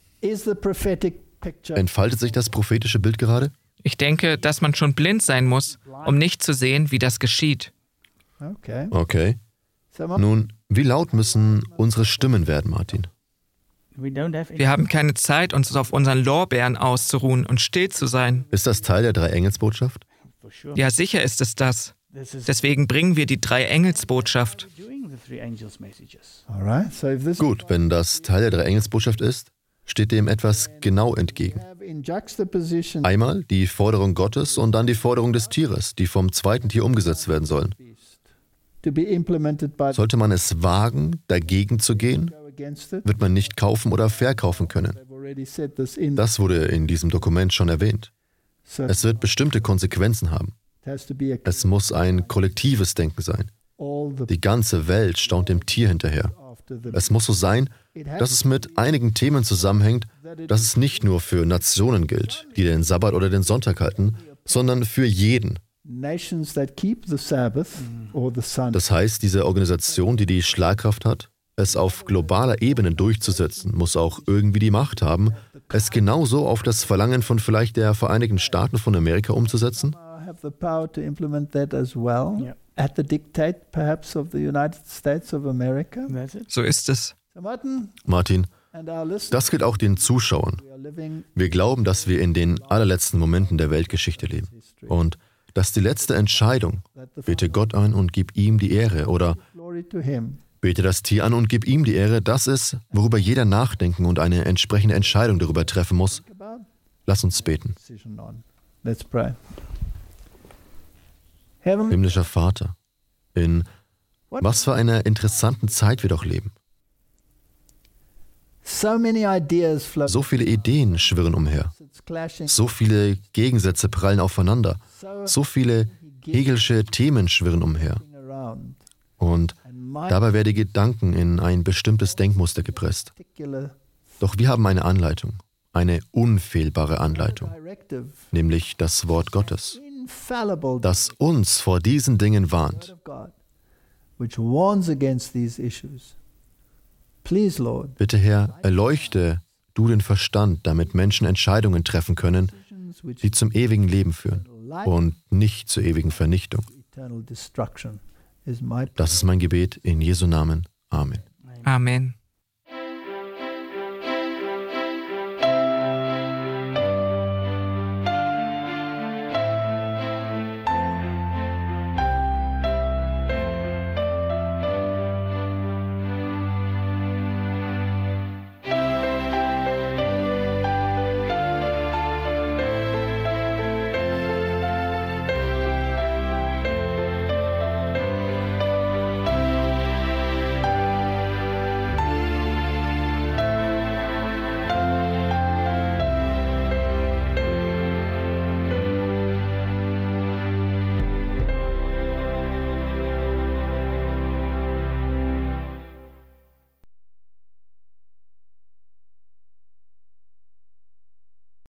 Entfaltet sich das prophetische Bild gerade? Ich denke, dass man schon blind sein muss, um nicht zu sehen, wie das geschieht. Okay. Nun, wie laut müssen unsere Stimmen werden, Martin? Wir haben keine Zeit, uns auf unseren Lorbeeren auszuruhen und still zu sein. Ist das Teil der Drei-Engelsbotschaft? Ja, sicher ist es das. Deswegen bringen wir die Drei-Engelsbotschaft. Gut, wenn das Teil der Drei-Engelsbotschaft ist, steht dem etwas genau entgegen. Einmal die Forderung Gottes und dann die Forderung des Tieres, die vom zweiten Tier umgesetzt werden sollen. Sollte man es wagen, dagegen zu gehen, wird man nicht kaufen oder verkaufen können. Das wurde in diesem Dokument schon erwähnt. Es wird bestimmte Konsequenzen haben. Es muss ein kollektives Denken sein. Die ganze Welt staunt dem Tier hinterher. Es muss so sein, dass es mit einigen Themen zusammenhängt, dass es nicht nur für Nationen gilt, die den Sabbat oder den Sonntag halten, sondern für jeden. Das heißt, diese Organisation, die die Schlagkraft hat, es auf globaler Ebene durchzusetzen, muss auch irgendwie die Macht haben, es genauso auf das Verlangen von vielleicht der Vereinigten Staaten von Amerika umzusetzen? So ist es. Martin, das gilt auch den Zuschauern. Wir glauben, dass wir in den allerletzten Momenten der Weltgeschichte leben. Und dass die letzte Entscheidung, bete Gott an und gib ihm die Ehre, oder bete das Tier an und gib ihm die Ehre, das ist, worüber jeder nachdenken und eine entsprechende Entscheidung darüber treffen muss. Lass uns beten. Himmlischer Vater, in was für einer interessanten Zeit wir doch leben. So viele Ideen schwirren umher. So viele Gegensätze prallen aufeinander. So viele Hegelsche Themen schwirren umher. Und dabei werden die Gedanken in ein bestimmtes Denkmuster gepresst. Doch wir haben eine Anleitung, eine unfehlbare Anleitung, nämlich das Wort Gottes, das uns vor diesen Dingen warnt. Bitte, Herr, erleuchte du den Verstand, damit Menschen Entscheidungen treffen können, die zum ewigen Leben führen und nicht zur ewigen Vernichtung. Das ist mein Gebet in Jesu Namen. Amen. Amen.